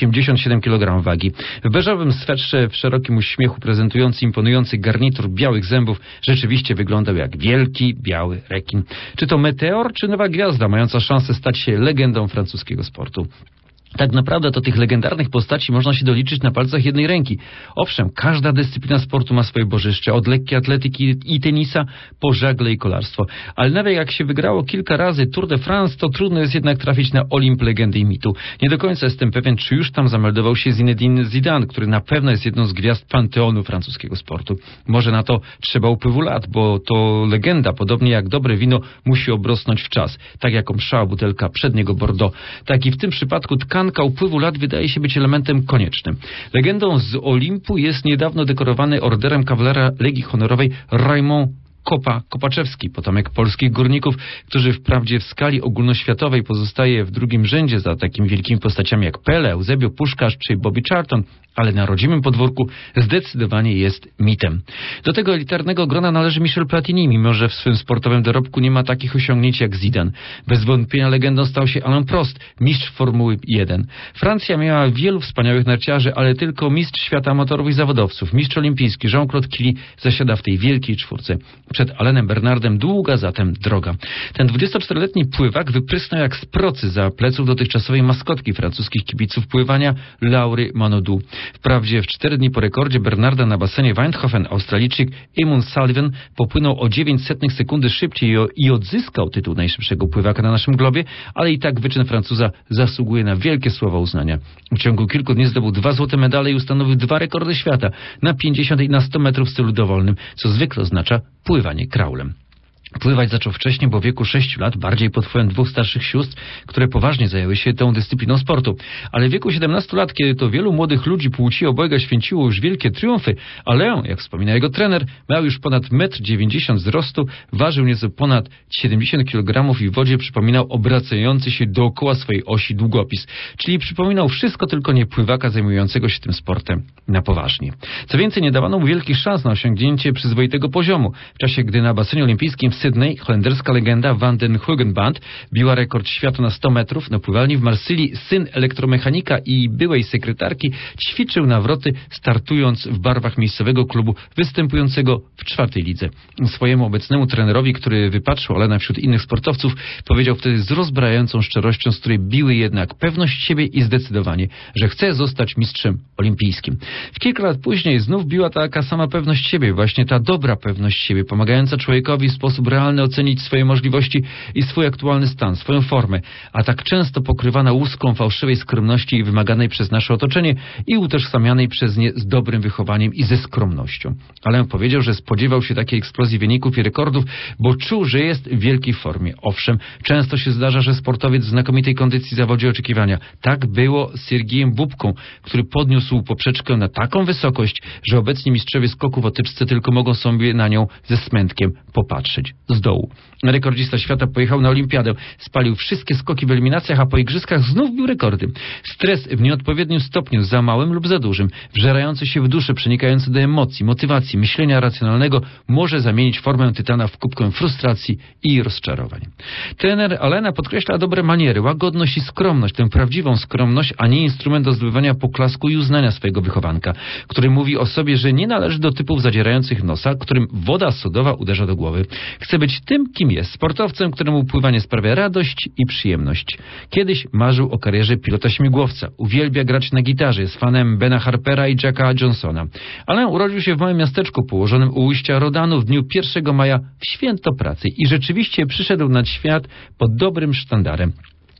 87 kg wagi. W beżowym swetrze, w szerokim uśmiechu prezentujący imponujący garnitur białych zębów, rzeczywiście wyglądał jak wielki, biały rekin. Czy to meteor, czy nowa gwiazda mająca szansę stać się legendą francuskiego sportu? Tak naprawdę to tych legendarnych postaci można się doliczyć na palcach jednej ręki. Owszem, każda dyscyplina sportu ma swoje bożyszcze, od lekkiej atletyki i tenisa po żagle i kolarstwo. Ale nawet jak się wygrało kilka razy Tour de France, to trudno jest jednak trafić na Olimp legendy i mitu. Nie do końca jestem pewien, czy już tam zameldował się Zinedine Zidane, który na pewno jest jedną z gwiazd panteonu francuskiego sportu. Może na to trzeba upływu lat, bo to legenda, podobnie jak dobre wino, musi obrosnąć w czas. Tak jak mszała butelka przedniego Bordeaux. Tak i w tym przypadku tkanka upływu lat wydaje się być elementem koniecznym. Legendą z Olimpu jest niedawno dekorowany orderem kawalera Legii Honorowej Raymond Kopaczewski, potomek polskich górników, który wprawdzie w skali ogólnoświatowej pozostaje w drugim rzędzie za takimi wielkimi postaciami jak Pele, Eusebio Puszkarz czy Bobby Charlton, ale na rodzimym podwórku zdecydowanie jest mitem. Do tego elitarnego grona należy Michel Platini, mimo że w swym sportowym dorobku nie ma takich osiągnięć jak Zidane. Bez wątpienia legendą stał się Alain Prost, mistrz Formuły 1. Francja miała wielu wspaniałych narciarzy, ale tylko mistrz świata amatorów i zawodowców, mistrz olimpijski Jean-Claude Killy zasiada w tej wielkiej czwórce. Przed Alainem Bernardem długa zatem droga. Ten 24-letni pływak wyprysnął jak z procy za pleców dotychczasowej maskotki francuskich kibiców pływania Laury Manodou. Wprawdzie w 4 dni po rekordzie Bernarda na basenie Weidhofen Australijczyk Eamon Sullivan popłynął o 0,09 sekundy szybciej i odzyskał tytuł najszybszego pływaka na naszym globie, ale i tak wyczyn Francuza zasługuje na wielkie słowa uznania. W ciągu kilku dni zdobył 2 złote medale i ustanowił 2 rekordy świata na 50 i na 100 metrów w stylu dowolnym, co zwykle oznacza pływanie kraulem. Pływać zaczął wcześniej, bo w wieku 6 lat, bardziej pod wpływem 2 starszych sióstr, które poważnie zajęły się tą dyscypliną sportu. Ale w wieku 17 lat, kiedy to wielu młodych ludzi płci obojga święciło już wielkie triumfy, Alain, jak wspomina jego trener, miał już ponad 1,90 m wzrostu, ważył nieco ponad 70 kg i w wodzie przypominał obracający się dookoła swojej osi długopis. Czyli przypominał wszystko, tylko nie pływaka zajmującego się tym sportem na poważnie. Co więcej, nie dawano mu wielkich szans na osiągnięcie przyzwoitego poziomu. W czasie, gdy na basenie olimpijskim w Sydney holenderska legenda Van den Hoogenband biła rekord świata na 100 metrów, na pływalni w Marsylii syn elektromechanika i byłej sekretarki ćwiczył nawroty, startując w barwach miejscowego klubu występującego w 4. lidze. Swojemu obecnemu trenerowi, który wypatrzył Alena wśród innych sportowców, powiedział wtedy z rozbrajającą szczerością, z której biły jednak pewność siebie i zdecydowanie, że chce zostać mistrzem olimpijskim. W kilka lat później znów biła taka sama pewność siebie, właśnie ta dobra pewność siebie, pomagająca człowiekowi w sposób realny ocenić swoje możliwości i swój aktualny stan, swoją formę, a tak często pokrywana łuską fałszywej skromności wymaganej przez nasze otoczenie i utożsamianej przez nie z dobrym wychowaniem i ze skromnością. Ale on powiedział, że spodziewał się takiej eksplozji wyników i rekordów, bo czuł, że jest w wielkiej formie. Owszem, często się zdarza, że sportowiec w znakomitej kondycji zawodzi oczekiwania. Tak było z Siergiejem Bubką, który podniósł poprzeczkę na taką wysokość, że obecni mistrzowie skoku w otyczce tylko mogą sobie na nią ze smętkiem popatrzeć z dołu. Rekordzista świata pojechał na olimpiadę, spalił wszystkie skoki w eliminacjach, a po igrzyskach znów bił rekordy. Stres w nieodpowiednim stopniu, za małym lub za dużym, wżerający się w duszę, przenikający do emocji, motywacji, myślenia racjonalnego, może zamienić formę tytana w kubkę frustracji i rozczarowań. Trener Alaina podkreśla dobre maniery, łagodność i skromność, tę prawdziwą skromność, a nie instrument do zdobywania poklasku i uznania swojego wychowanka, który mówi o sobie, że nie należy do typów zadzierających nosa, którym woda sodowa uderza do głowy. Chce być tym, kim jest, sportowcem, któremu pływanie sprawia radość i przyjemność. Kiedyś marzył o karierze pilota śmigłowca. Uwielbia grać na gitarze, jest fanem Bena Harpera i Jacka Johnsona. Ale urodził się w małym miasteczku położonym u ujścia Rodanu w dniu 1 maja w święto pracy i rzeczywiście przyszedł nad świat pod dobrym sztandarem.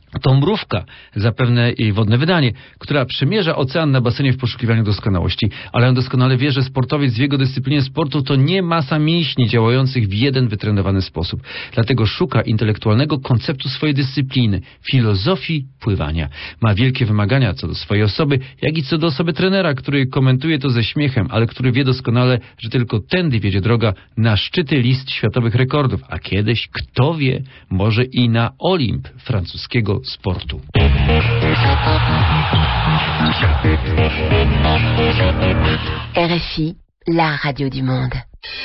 To mrówka, zapewne jej wodne wydanie, która przemierza ocean na basenie w poszukiwaniu doskonałości. Ale on doskonale wie, że sportowiec w jego dyscyplinie sportu to nie masa mięśni działających w jeden wytrenowany sposób. Dlatego szuka intelektualnego konceptu swojej dyscypliny, filozofii pływania. Ma wielkie wymagania co do swojej osoby, jak i co do osoby trenera, który komentuje to ze śmiechem, ale który wie doskonale, że tylko tędy wiedzie droga na szczyty list światowych rekordów, a kiedyś, kto wie, może i na Olimp francuskiego sportu. RFI, la radio du monde.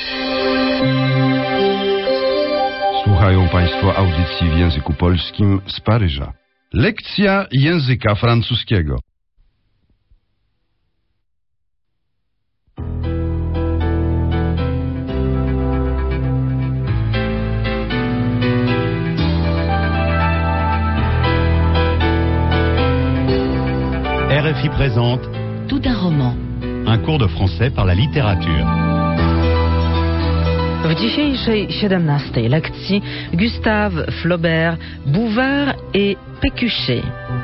Słuchają Państwo audycji w języku polskim z Paryża. Lekcja języka francuskiego. RFI présente Tout un roman. Un cours de français par la littérature. W dzisiejszej 17 lekcji Gustave Flaubert, Bouvard et Pécuchet.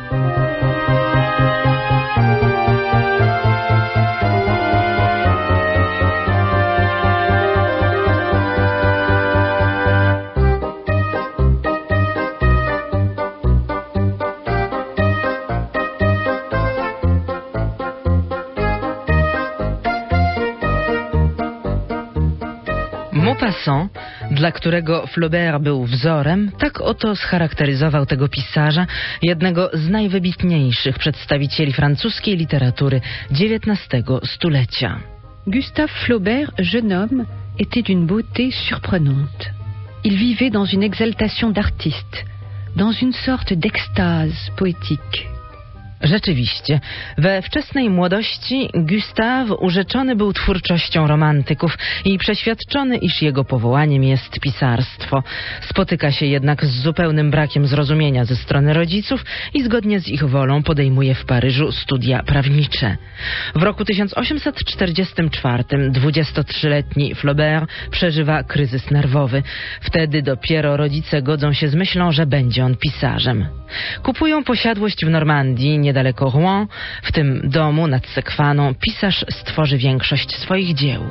Maupassant, dla którego Flaubert był wzorem, tak oto scharakteryzował tego pisarza, jednego z najwybitniejszych przedstawicieli francuskiej literatury XIX stulecia. Gustave Flaubert, jeune homme, était d'une beauté surprenante. Il vivait dans une exaltation d'artiste, dans une sorte d'extase poétique. Rzeczywiście, we wczesnej młodości Gustave urzeczony był twórczością romantyków i przeświadczony, iż jego powołaniem jest pisarstwo. Spotyka się jednak z zupełnym brakiem zrozumienia ze strony rodziców i zgodnie z ich wolą podejmuje w Paryżu studia prawnicze. W roku 1844 23-letni Flaubert przeżywa kryzys nerwowy. Wtedy dopiero rodzice godzą się z myślą, że będzie on pisarzem. Kupują posiadłość w Normandii, niedaleko Rouen. W tym domu nad Sekwaną pisarz stworzy większość swoich dzieł.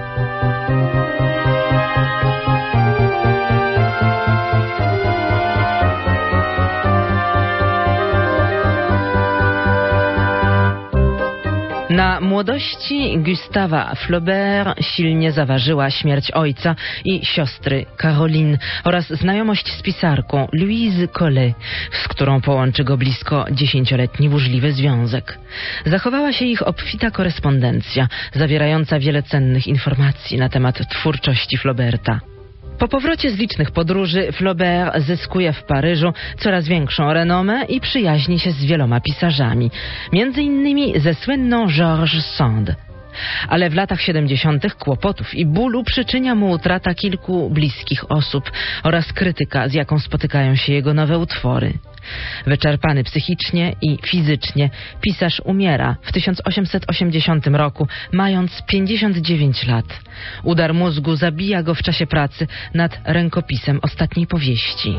Na młodości Gustave'a Flaubert silnie zaważyła śmierć ojca i siostry Caroline oraz znajomość z pisarką Louise Collet, z którą połączy go blisko 10-letni burzliwy związek. Zachowała się ich obfita korespondencja, zawierająca wiele cennych informacji na temat twórczości Flauberta. Po powrocie z licznych podróży Flaubert zyskuje w Paryżu coraz większą renomę i przyjaźni się z wieloma pisarzami, między innymi ze słynną Georges Sand. Ale w latach 70. kłopotów i bólu przyczynia mu utrata kilku bliskich osób oraz krytyka, z jaką spotykają się jego nowe utwory. Wyczerpany psychicznie i fizycznie, pisarz umiera w 1880 roku, mając 59 lat. Udar mózgu zabija go w czasie pracy nad rękopisem ostatniej powieści.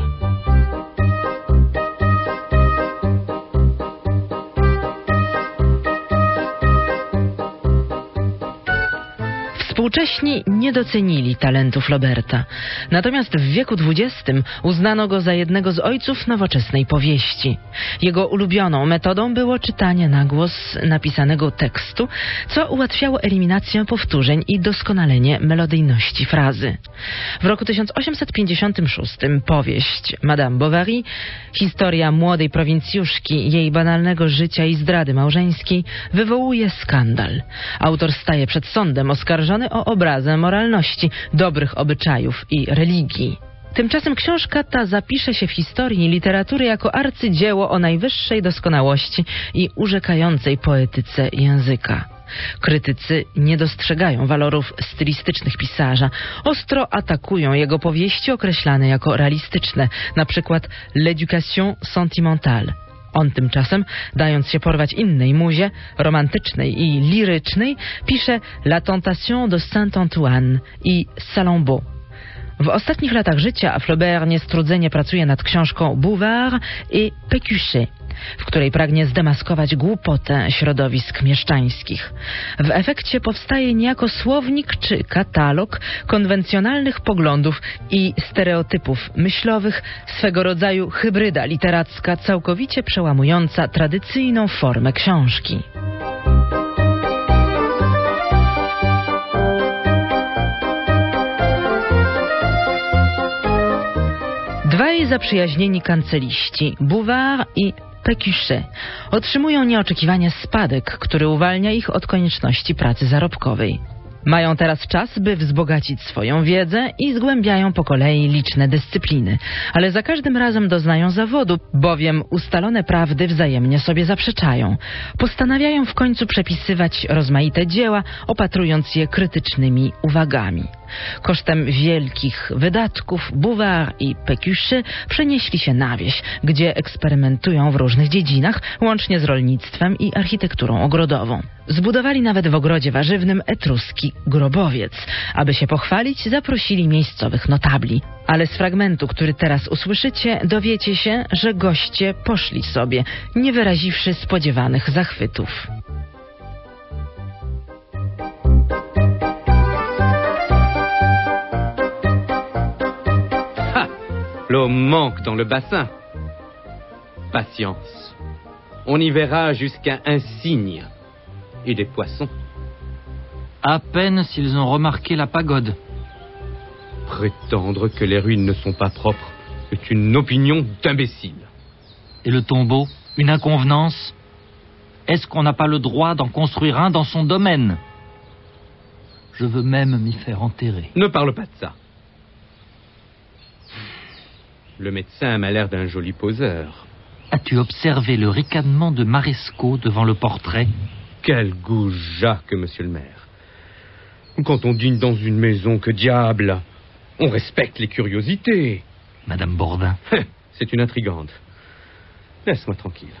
Współcześni nie docenili talentu Flauberta. Natomiast w wieku XX uznano go za jednego z ojców nowoczesnej powieści. Jego ulubioną metodą było czytanie na głos napisanego tekstu, co ułatwiało eliminację powtórzeń i doskonalenie melodyjności frazy. W roku 1856 powieść Madame Bovary, historia młodej prowincjuszki, jej banalnego życia i zdrady małżeńskiej, wywołuje skandal. Autor staje przed sądem oskarżony o obrazę moralności, dobrych obyczajów i religii. Tymczasem książka ta zapisze się w historii literatury jako arcydzieło o najwyższej doskonałości i urzekającej poetyce języka. Krytycy nie dostrzegają walorów stylistycznych pisarza. Ostro atakują jego powieści określane jako realistyczne, na przykład L'éducation sentimentale. On tymczasem, dając się porwać innej muzie, romantycznej i lirycznej, pisze La Tentation de Saint-Antoine i Salammbô. W ostatnich latach życia Flaubert niestrudzenie pracuje nad książką Bouvard et Pécuchet, w której pragnie zdemaskować głupotę środowisk mieszczańskich. W efekcie powstaje niejako słownik czy katalog konwencjonalnych poglądów i stereotypów myślowych, swego rodzaju hybryda literacka całkowicie przełamująca tradycyjną formę książki. Dwaj zaprzyjaźnieni kanceliści, Bouvard i Pécuchet, otrzymują nieoczekiwanie spadek, który uwalnia ich od konieczności pracy zarobkowej. Mają teraz czas, by wzbogacić swoją wiedzę i zgłębiają po kolei liczne dyscypliny, ale za każdym razem doznają zawodu, bowiem ustalone prawdy wzajemnie sobie zaprzeczają. Postanawiają w końcu przepisywać rozmaite dzieła, opatrując je krytycznymi uwagami. Kosztem wielkich wydatków Bouvard i Pécuchet przenieśli się na wieś, gdzie eksperymentują w różnych dziedzinach, łącznie z rolnictwem i architekturą ogrodową. Zbudowali nawet w ogrodzie warzywnym etruski grobowiec. Aby się pochwalić, zaprosili miejscowych notabli. Ale z fragmentu, który teraz usłyszycie, dowiecie się, że goście poszli sobie, nie wyraziwszy spodziewanych zachwytów. L'eau manque dans le bassin. Patience. On y verra jusqu'à un cygne et des poissons. À peine s'ils ont remarqué la pagode. Prétendre que les ruines ne sont pas propres est une opinion d'imbécile. Et le tombeau, une inconvenance? Est-ce qu'on n'a pas le droit d'en construire un dans son domaine? Je veux même m'y faire enterrer. Ne parle pas de ça. Le médecin m'a l'air d'un joli poseur. As-tu observé le ricanement de Marescot devant le portrait? Quel goujat que monsieur le maire. Quand on dîne dans une maison, que diable, on respecte les curiosités. Madame Bourdin. C'est une intrigante. Laisse-moi tranquille.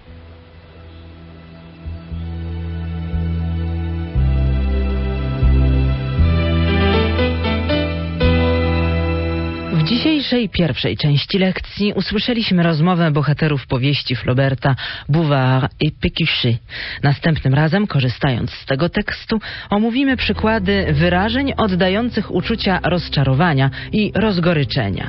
W dzisiejszej pierwszej części lekcji usłyszeliśmy rozmowę bohaterów powieści Flauberta Bouvard et Pécuchet. Następnym razem, korzystając z tego tekstu, omówimy przykłady wyrażeń oddających uczucia rozczarowania i rozgoryczenia.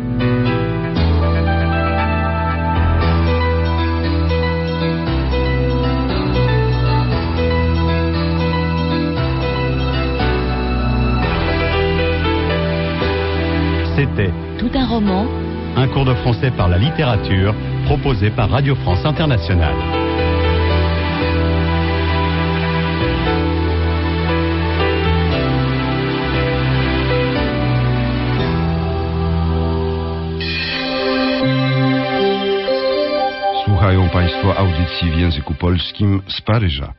C'était Tout un roman. un cours de français par la littérature proposé par Radio France Internationale. Słuchają Państwo audycji w języku polskim z Paryża.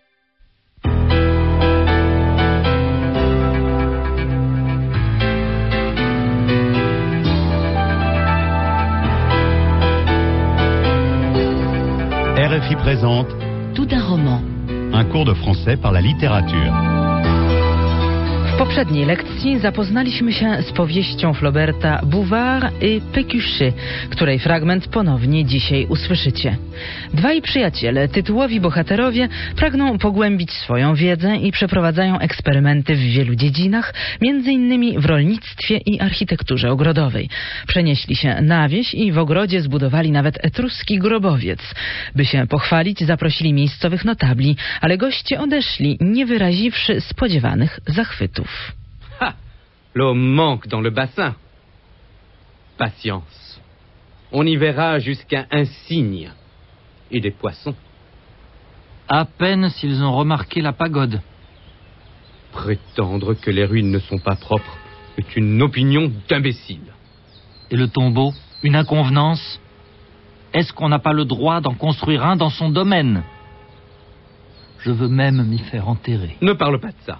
RFI présente Tout un roman. un cours de français par la littérature. W poprzedniej lekcji zapoznaliśmy się z powieścią Flauberta Bouvard et Pécuchet, której fragment ponownie dzisiaj usłyszycie. Dwaj przyjaciele, tytułowi bohaterowie, pragną pogłębić swoją wiedzę i przeprowadzają eksperymenty w wielu dziedzinach, między innymi w rolnictwie i architekturze ogrodowej. Przenieśli się na wieś i w ogrodzie zbudowali nawet etruski grobowiec. By się pochwalić, zaprosili miejscowych notabli, ale goście odeszli, nie wyraziwszy spodziewanych zachwytów. L'eau manque dans le bassin. Patience. On y verra jusqu'à un cygne et des poissons. À peine s'ils ont remarqué la pagode. Prétendre que les ruines ne sont pas propres est une opinion d'imbécile. Et le tombeau, une inconvenance? Est-ce qu'on n'a pas le droit d'en construire un dans son domaine? Je veux même m'y faire enterrer. Ne parle pas de ça.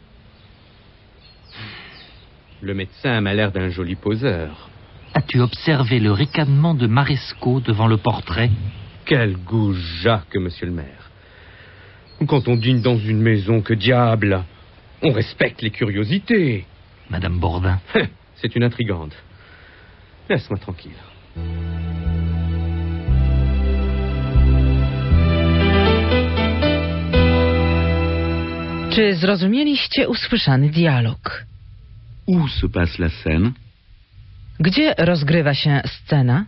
Le médecin m'a l'air d'un joli poseur. As-tu observé le ricanement de Marescot devant le portrait? Quel goujat que monsieur le maire. Quand on dîne dans une maison, que diable, on respecte les curiosités. Madame Bourdin. c'est une intrigante. Laisse-moi tranquille. Czy zrozumieliście usłyszany dialog? Où se passe la scène? Gdzie rozgrywa się scena?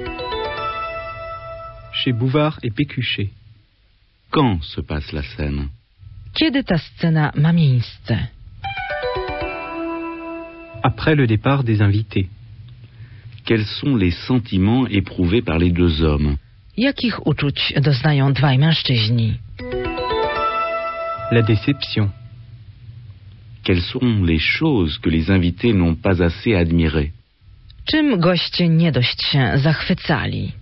Chez Bouvard et Pécuchet. Quand se passe la scène? Kiedy ta scena ma miejsce? Après le départ des invités. Quels sont les sentiments éprouvés par les deux hommes? Jakich uczuć doznają dwaj mężczyźni? La déception. Quelles sont les choses que les invités n'ont pas assez admirées? Czym goście nie dość się zachwycali?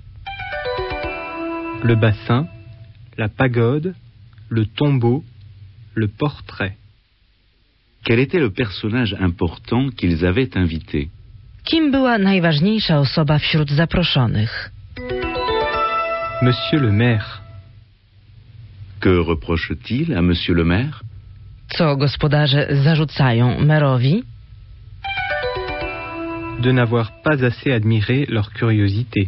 Le bassin, la pagode, le tombeau, le portrait. Quel était le personnage important qu'ils avaient invité? Kim była najważniejsza osoba wśród zaproszonych? Monsieur le maire. Que reproche-t-il à monsieur le maire? Co gospodarze zarzucają merowi? De n'avoir pas assez admiré leur curiosité.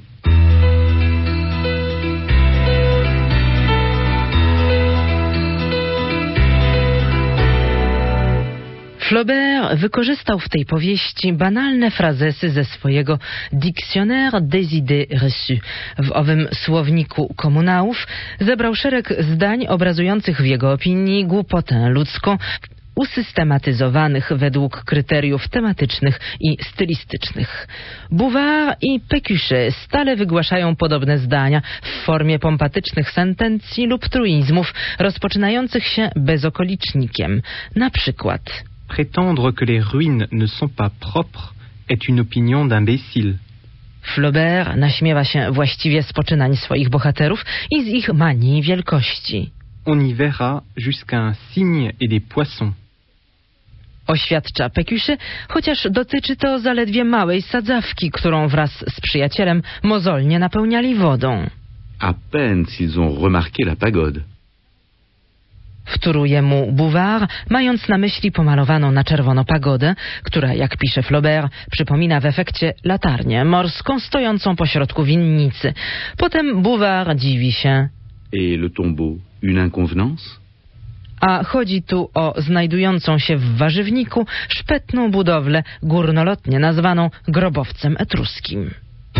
Flaubert wykorzystał w tej powieści banalne frazesy ze swojego Dictionnaire des idées reçues. W owym słowniku komunałów zebrał szereg zdań obrazujących w jego opinii głupotę ludzką, usystematyzowanych według kryteriów tematycznych i stylistycznych. Bouvard i Pécuchet stale wygłaszają podobne zdania w formie pompatycznych sentencji lub truizmów rozpoczynających się bezokolicznikiem. Na przykład: Prétendre que les ruines ne sont pas propres est une opinion d'imbécile. Flaubert naśmiewa się właściwie z poczynań swoich bohaterów i z ich manii wielkości. On y verra jusqu'à un cygne et des poissons. Oświadcza Pécuchet, chociaż dotyczy to zaledwie małej sadzawki, którą wraz z przyjacielem mozolnie napełniali wodą. À peine s'ils ont remarqué la pagode. Wtóruje mu Bouvard, mając na myśli pomalowaną na czerwono pagodę, która, jak pisze Flaubert, przypomina w efekcie latarnię morską stojącą pośrodku winnicy. Potem Bouvard dziwi się. Et le tombeau, une inconvenance? A chodzi tu o znajdującą się w warzywniku szpetną budowlę, górnolotnie nazwaną grobowcem etruskim.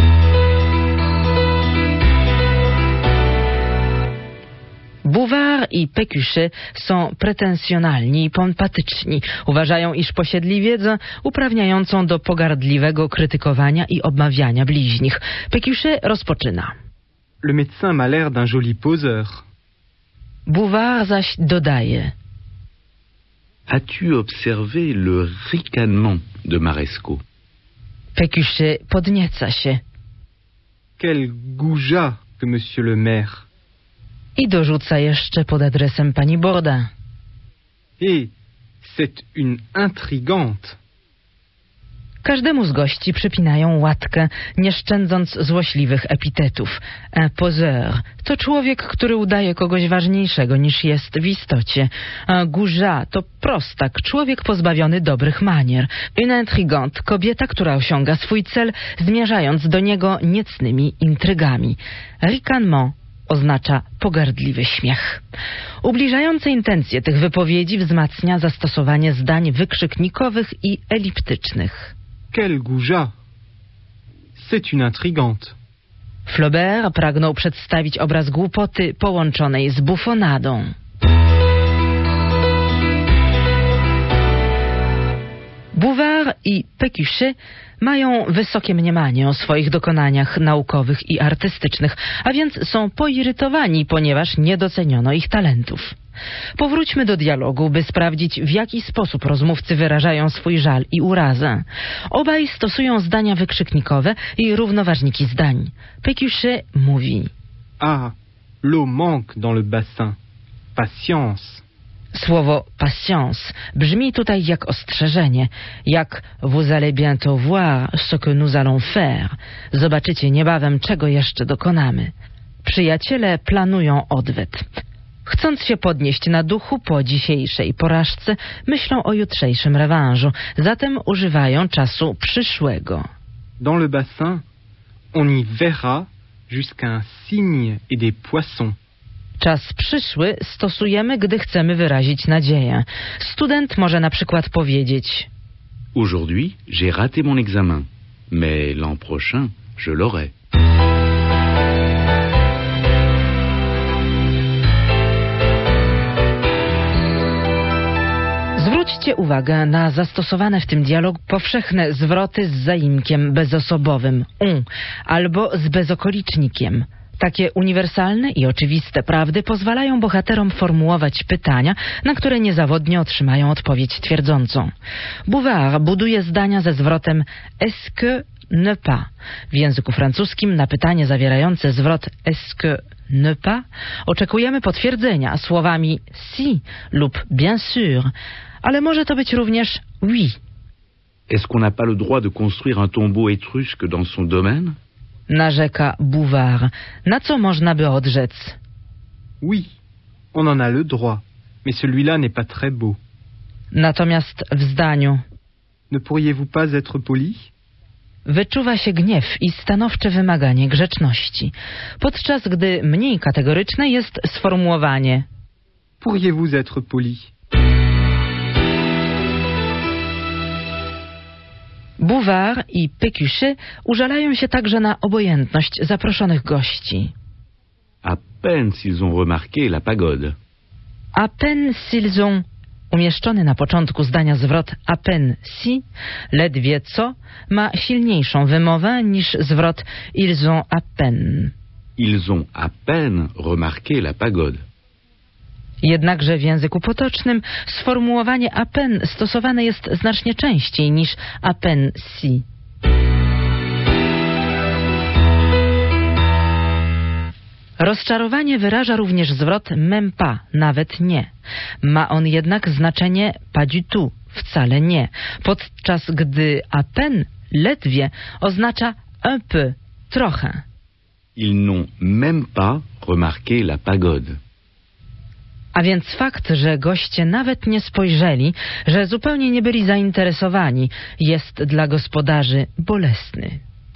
Bouvard i Pécuchet są pretensjonalni i pompatyczni. Uważają, iż posiedli wiedzę uprawniającą do pogardliwego krytykowania i obmawiania bliźnich. Pécuchet rozpoczyna. Le médecin m'a l'air d'un joli poseur. Bouvard zaś dodaje. As-tu observé le ricanement de Marescot? Pécuchet podnieca się. Quel goujat que monsieur le maire. I dorzuca jeszcze pod adresem pani Bourdin. Et c'est une intrigante. Każdemu z gości przypinają łatkę, nie szczędząc złośliwych epitetów. Un poseur to człowiek, który udaje kogoś ważniejszego niż jest w istocie. Un goujat to prostak, człowiek pozbawiony dobrych manier. Une intrigante, kobieta, która osiąga swój cel, zmierzając do niego niecnymi intrygami. Ricanement oznacza pogardliwy śmiech. Ubliżające intencje tych wypowiedzi wzmacnia zastosowanie zdań wykrzyknikowych i eliptycznych. Quel goujat! C'est une intrigante. Flaubert pragnął przedstawić obraz głupoty połączonej z bufonadą. Bouvard i Pécuchet mają wysokie mniemanie o swoich dokonaniach naukowych i artystycznych, a więc są poirytowani, ponieważ nie doceniono ich talentów. Powróćmy do dialogu, by sprawdzić, w jaki sposób rozmówcy wyrażają swój żal i urazę. Obaj stosują zdania wykrzyknikowe i równoważniki zdań. Pécuchet mówi: Ah, l'eau manque dans le bassin. Patience. Słowo patience brzmi tutaj jak ostrzeżenie, jak vous allez bientôt voir ce que nous allons faire. Zobaczycie niebawem, czego jeszcze dokonamy. Przyjaciele planują odwet. Chcą Chcąc się podnieść na duchu po dzisiejszej porażce, myślą o jutrzejszym rewanżu, zatem używają czasu przyszłego. Dans le bassin, on y verra jusqu'à un cygne et des poissons. Czas przyszły stosujemy, gdy chcemy wyrazić nadzieję. Student może na przykład powiedzieć: Aujourd'hui, j'ai raté mon examen, mais l'an prochain, je l'aurai. Zwróćcie uwagę na zastosowane w tym dialogu powszechne zwroty z zaimkiem bezosobowym albo z bezokolicznikiem. Takie uniwersalne i oczywiste prawdy pozwalają bohaterom formułować pytania, na które niezawodnie otrzymają odpowiedź twierdzącą. Bouvard buduje zdania ze zwrotem est-ce que ne pas. W języku francuskim na pytanie zawierające zwrot est-ce que ne pas oczekujemy potwierdzenia słowami si lub bien sûr, ale może to być również oui. Est-ce qu'on n'a pas le droit de construire un tombeau étrusque dans son domaine? Narzeka Bouvard. Na co można by odrzec? Oui, on en a le droit, mais celui-là n'est pas très beau. Natomiast w zdaniu Ne pourriez-vous pas être poli? wyczuwa się gniew i stanowcze wymaganie grzeczności, podczas gdy mniej kategoryczne jest sformułowanie Pourriez-vous être poli? Bouvard i Pécuchet użalają się także na obojętność zaproszonych gości. À peine s'ils ont remarqué la pagode. À peine s'ils ont, umieszczony na początku zdania zwrot à peine si, ledwie co, ma silniejszą wymowę niż zwrot ils ont à peine. Ils ont à peine remarqué la pagode. Jednakże w języku potocznym sformułowanie à peine stosowane jest znacznie częściej niż à peine si. Rozczarowanie wyraża również zwrot même pas, nawet nie. Ma on jednak znaczenie pas du tout, wcale nie, podczas gdy à peine, ledwie, oznacza un peu, trochę. Ils n'ont même pas remarqué la pagode. A więc fakt, że goście nawet nie spojrzeli, że zupełnie nie byli zainteresowani, jest dla gospodarzy bolesny.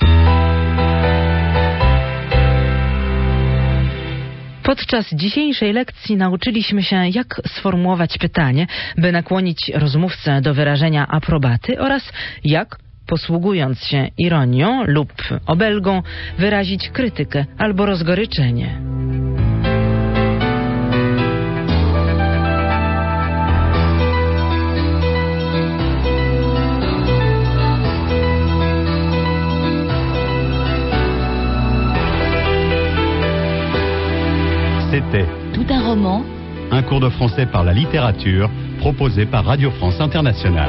Podczas dzisiejszej lekcji nauczyliśmy się, jak sformułować pytanie, by nakłonić rozmówcę do wyrażenia aprobaty oraz jak, posługując się ironią lub obelgą, wyrazić krytykę albo rozgoryczenie. C'était Tout un roman, un cours de français par la littérature proposé par Radio France Internationale.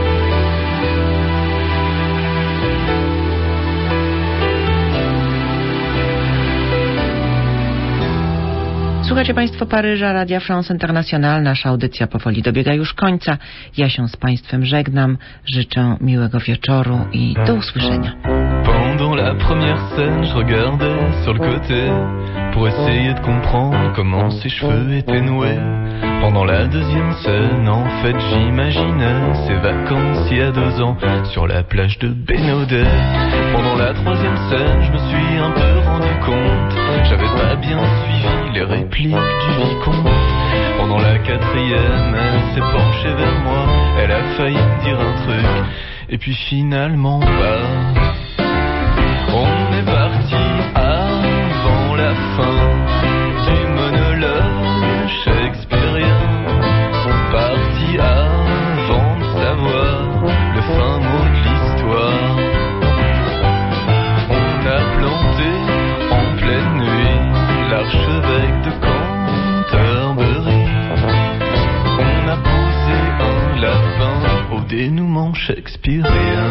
Słuchajcie Państwo Paryża, Radia France Internationale. Nasza audycja powoli dobiega już końca. Ja się z Państwem żegnam. Życzę miłego wieczoru i do usłyszenia. Pendant la première scène, je regardais sur le côté pour essayer de comprendre comment ses cheveux étaient noués. Pendant la deuxième scène, en fait, j'imaginais ses vacances il y a 2 ans sur la plage de Bénodet. Pendant la troisième scène, je me suis un peu rendu compte, j'avais pas bien suivi les répliques du vicomte. Pendant la quatrième, elle s'est penchée vers moi, elle a failli me dire un truc, et puis finalement, on est parti avant la fin du monologue shakespearien. Parti avant de savoir le fin mot de l'histoire. On a planté en pleine nuit l'archevêque de Canterbury. On a posé un lapin au dénouement shakespearien.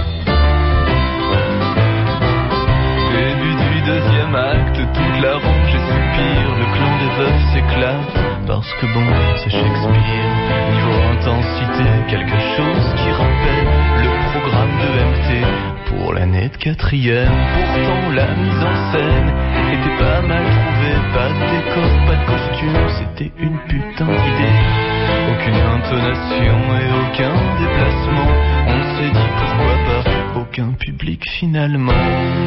Deuxième acte, toute la rangée soupire, le clan des veufs s'éclate, parce que bon, c'est Shakespeare. Niveau intensité, quelque chose qui rappelle le programme de MT pour l'année de 4e. Pourtant la mise en scène était pas mal trouvée, pas de décor, pas de costume, c'était avait une putain d'idée. Aucune intonation et aucun déplacement. On s'est dit pourquoi pas aucun public finalement.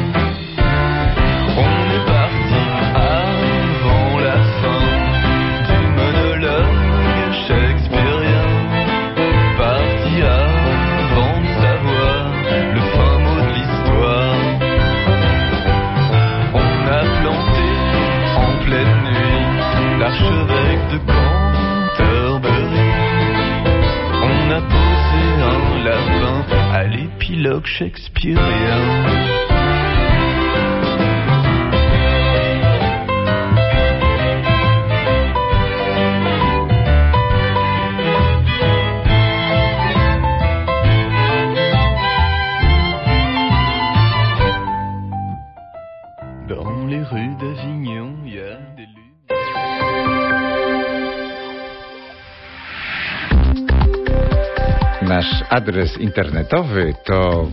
On est parti avant la fin du monologue shakespearien. Parti avant de savoir le fin mot de l'histoire. On a planté en pleine nuit l'archevêque de Canterbury. On a posé un lapin à l'épilogue shakespearien. Dans les rues d'Avignon, il y a des Nasz adres internetowy to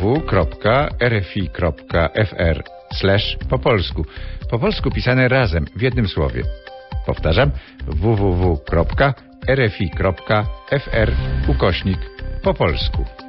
www.rfi.fr/po polsku. Po polsku pisane razem, w jednym słowie. Powtarzam, www.rfi.fr/po polsku.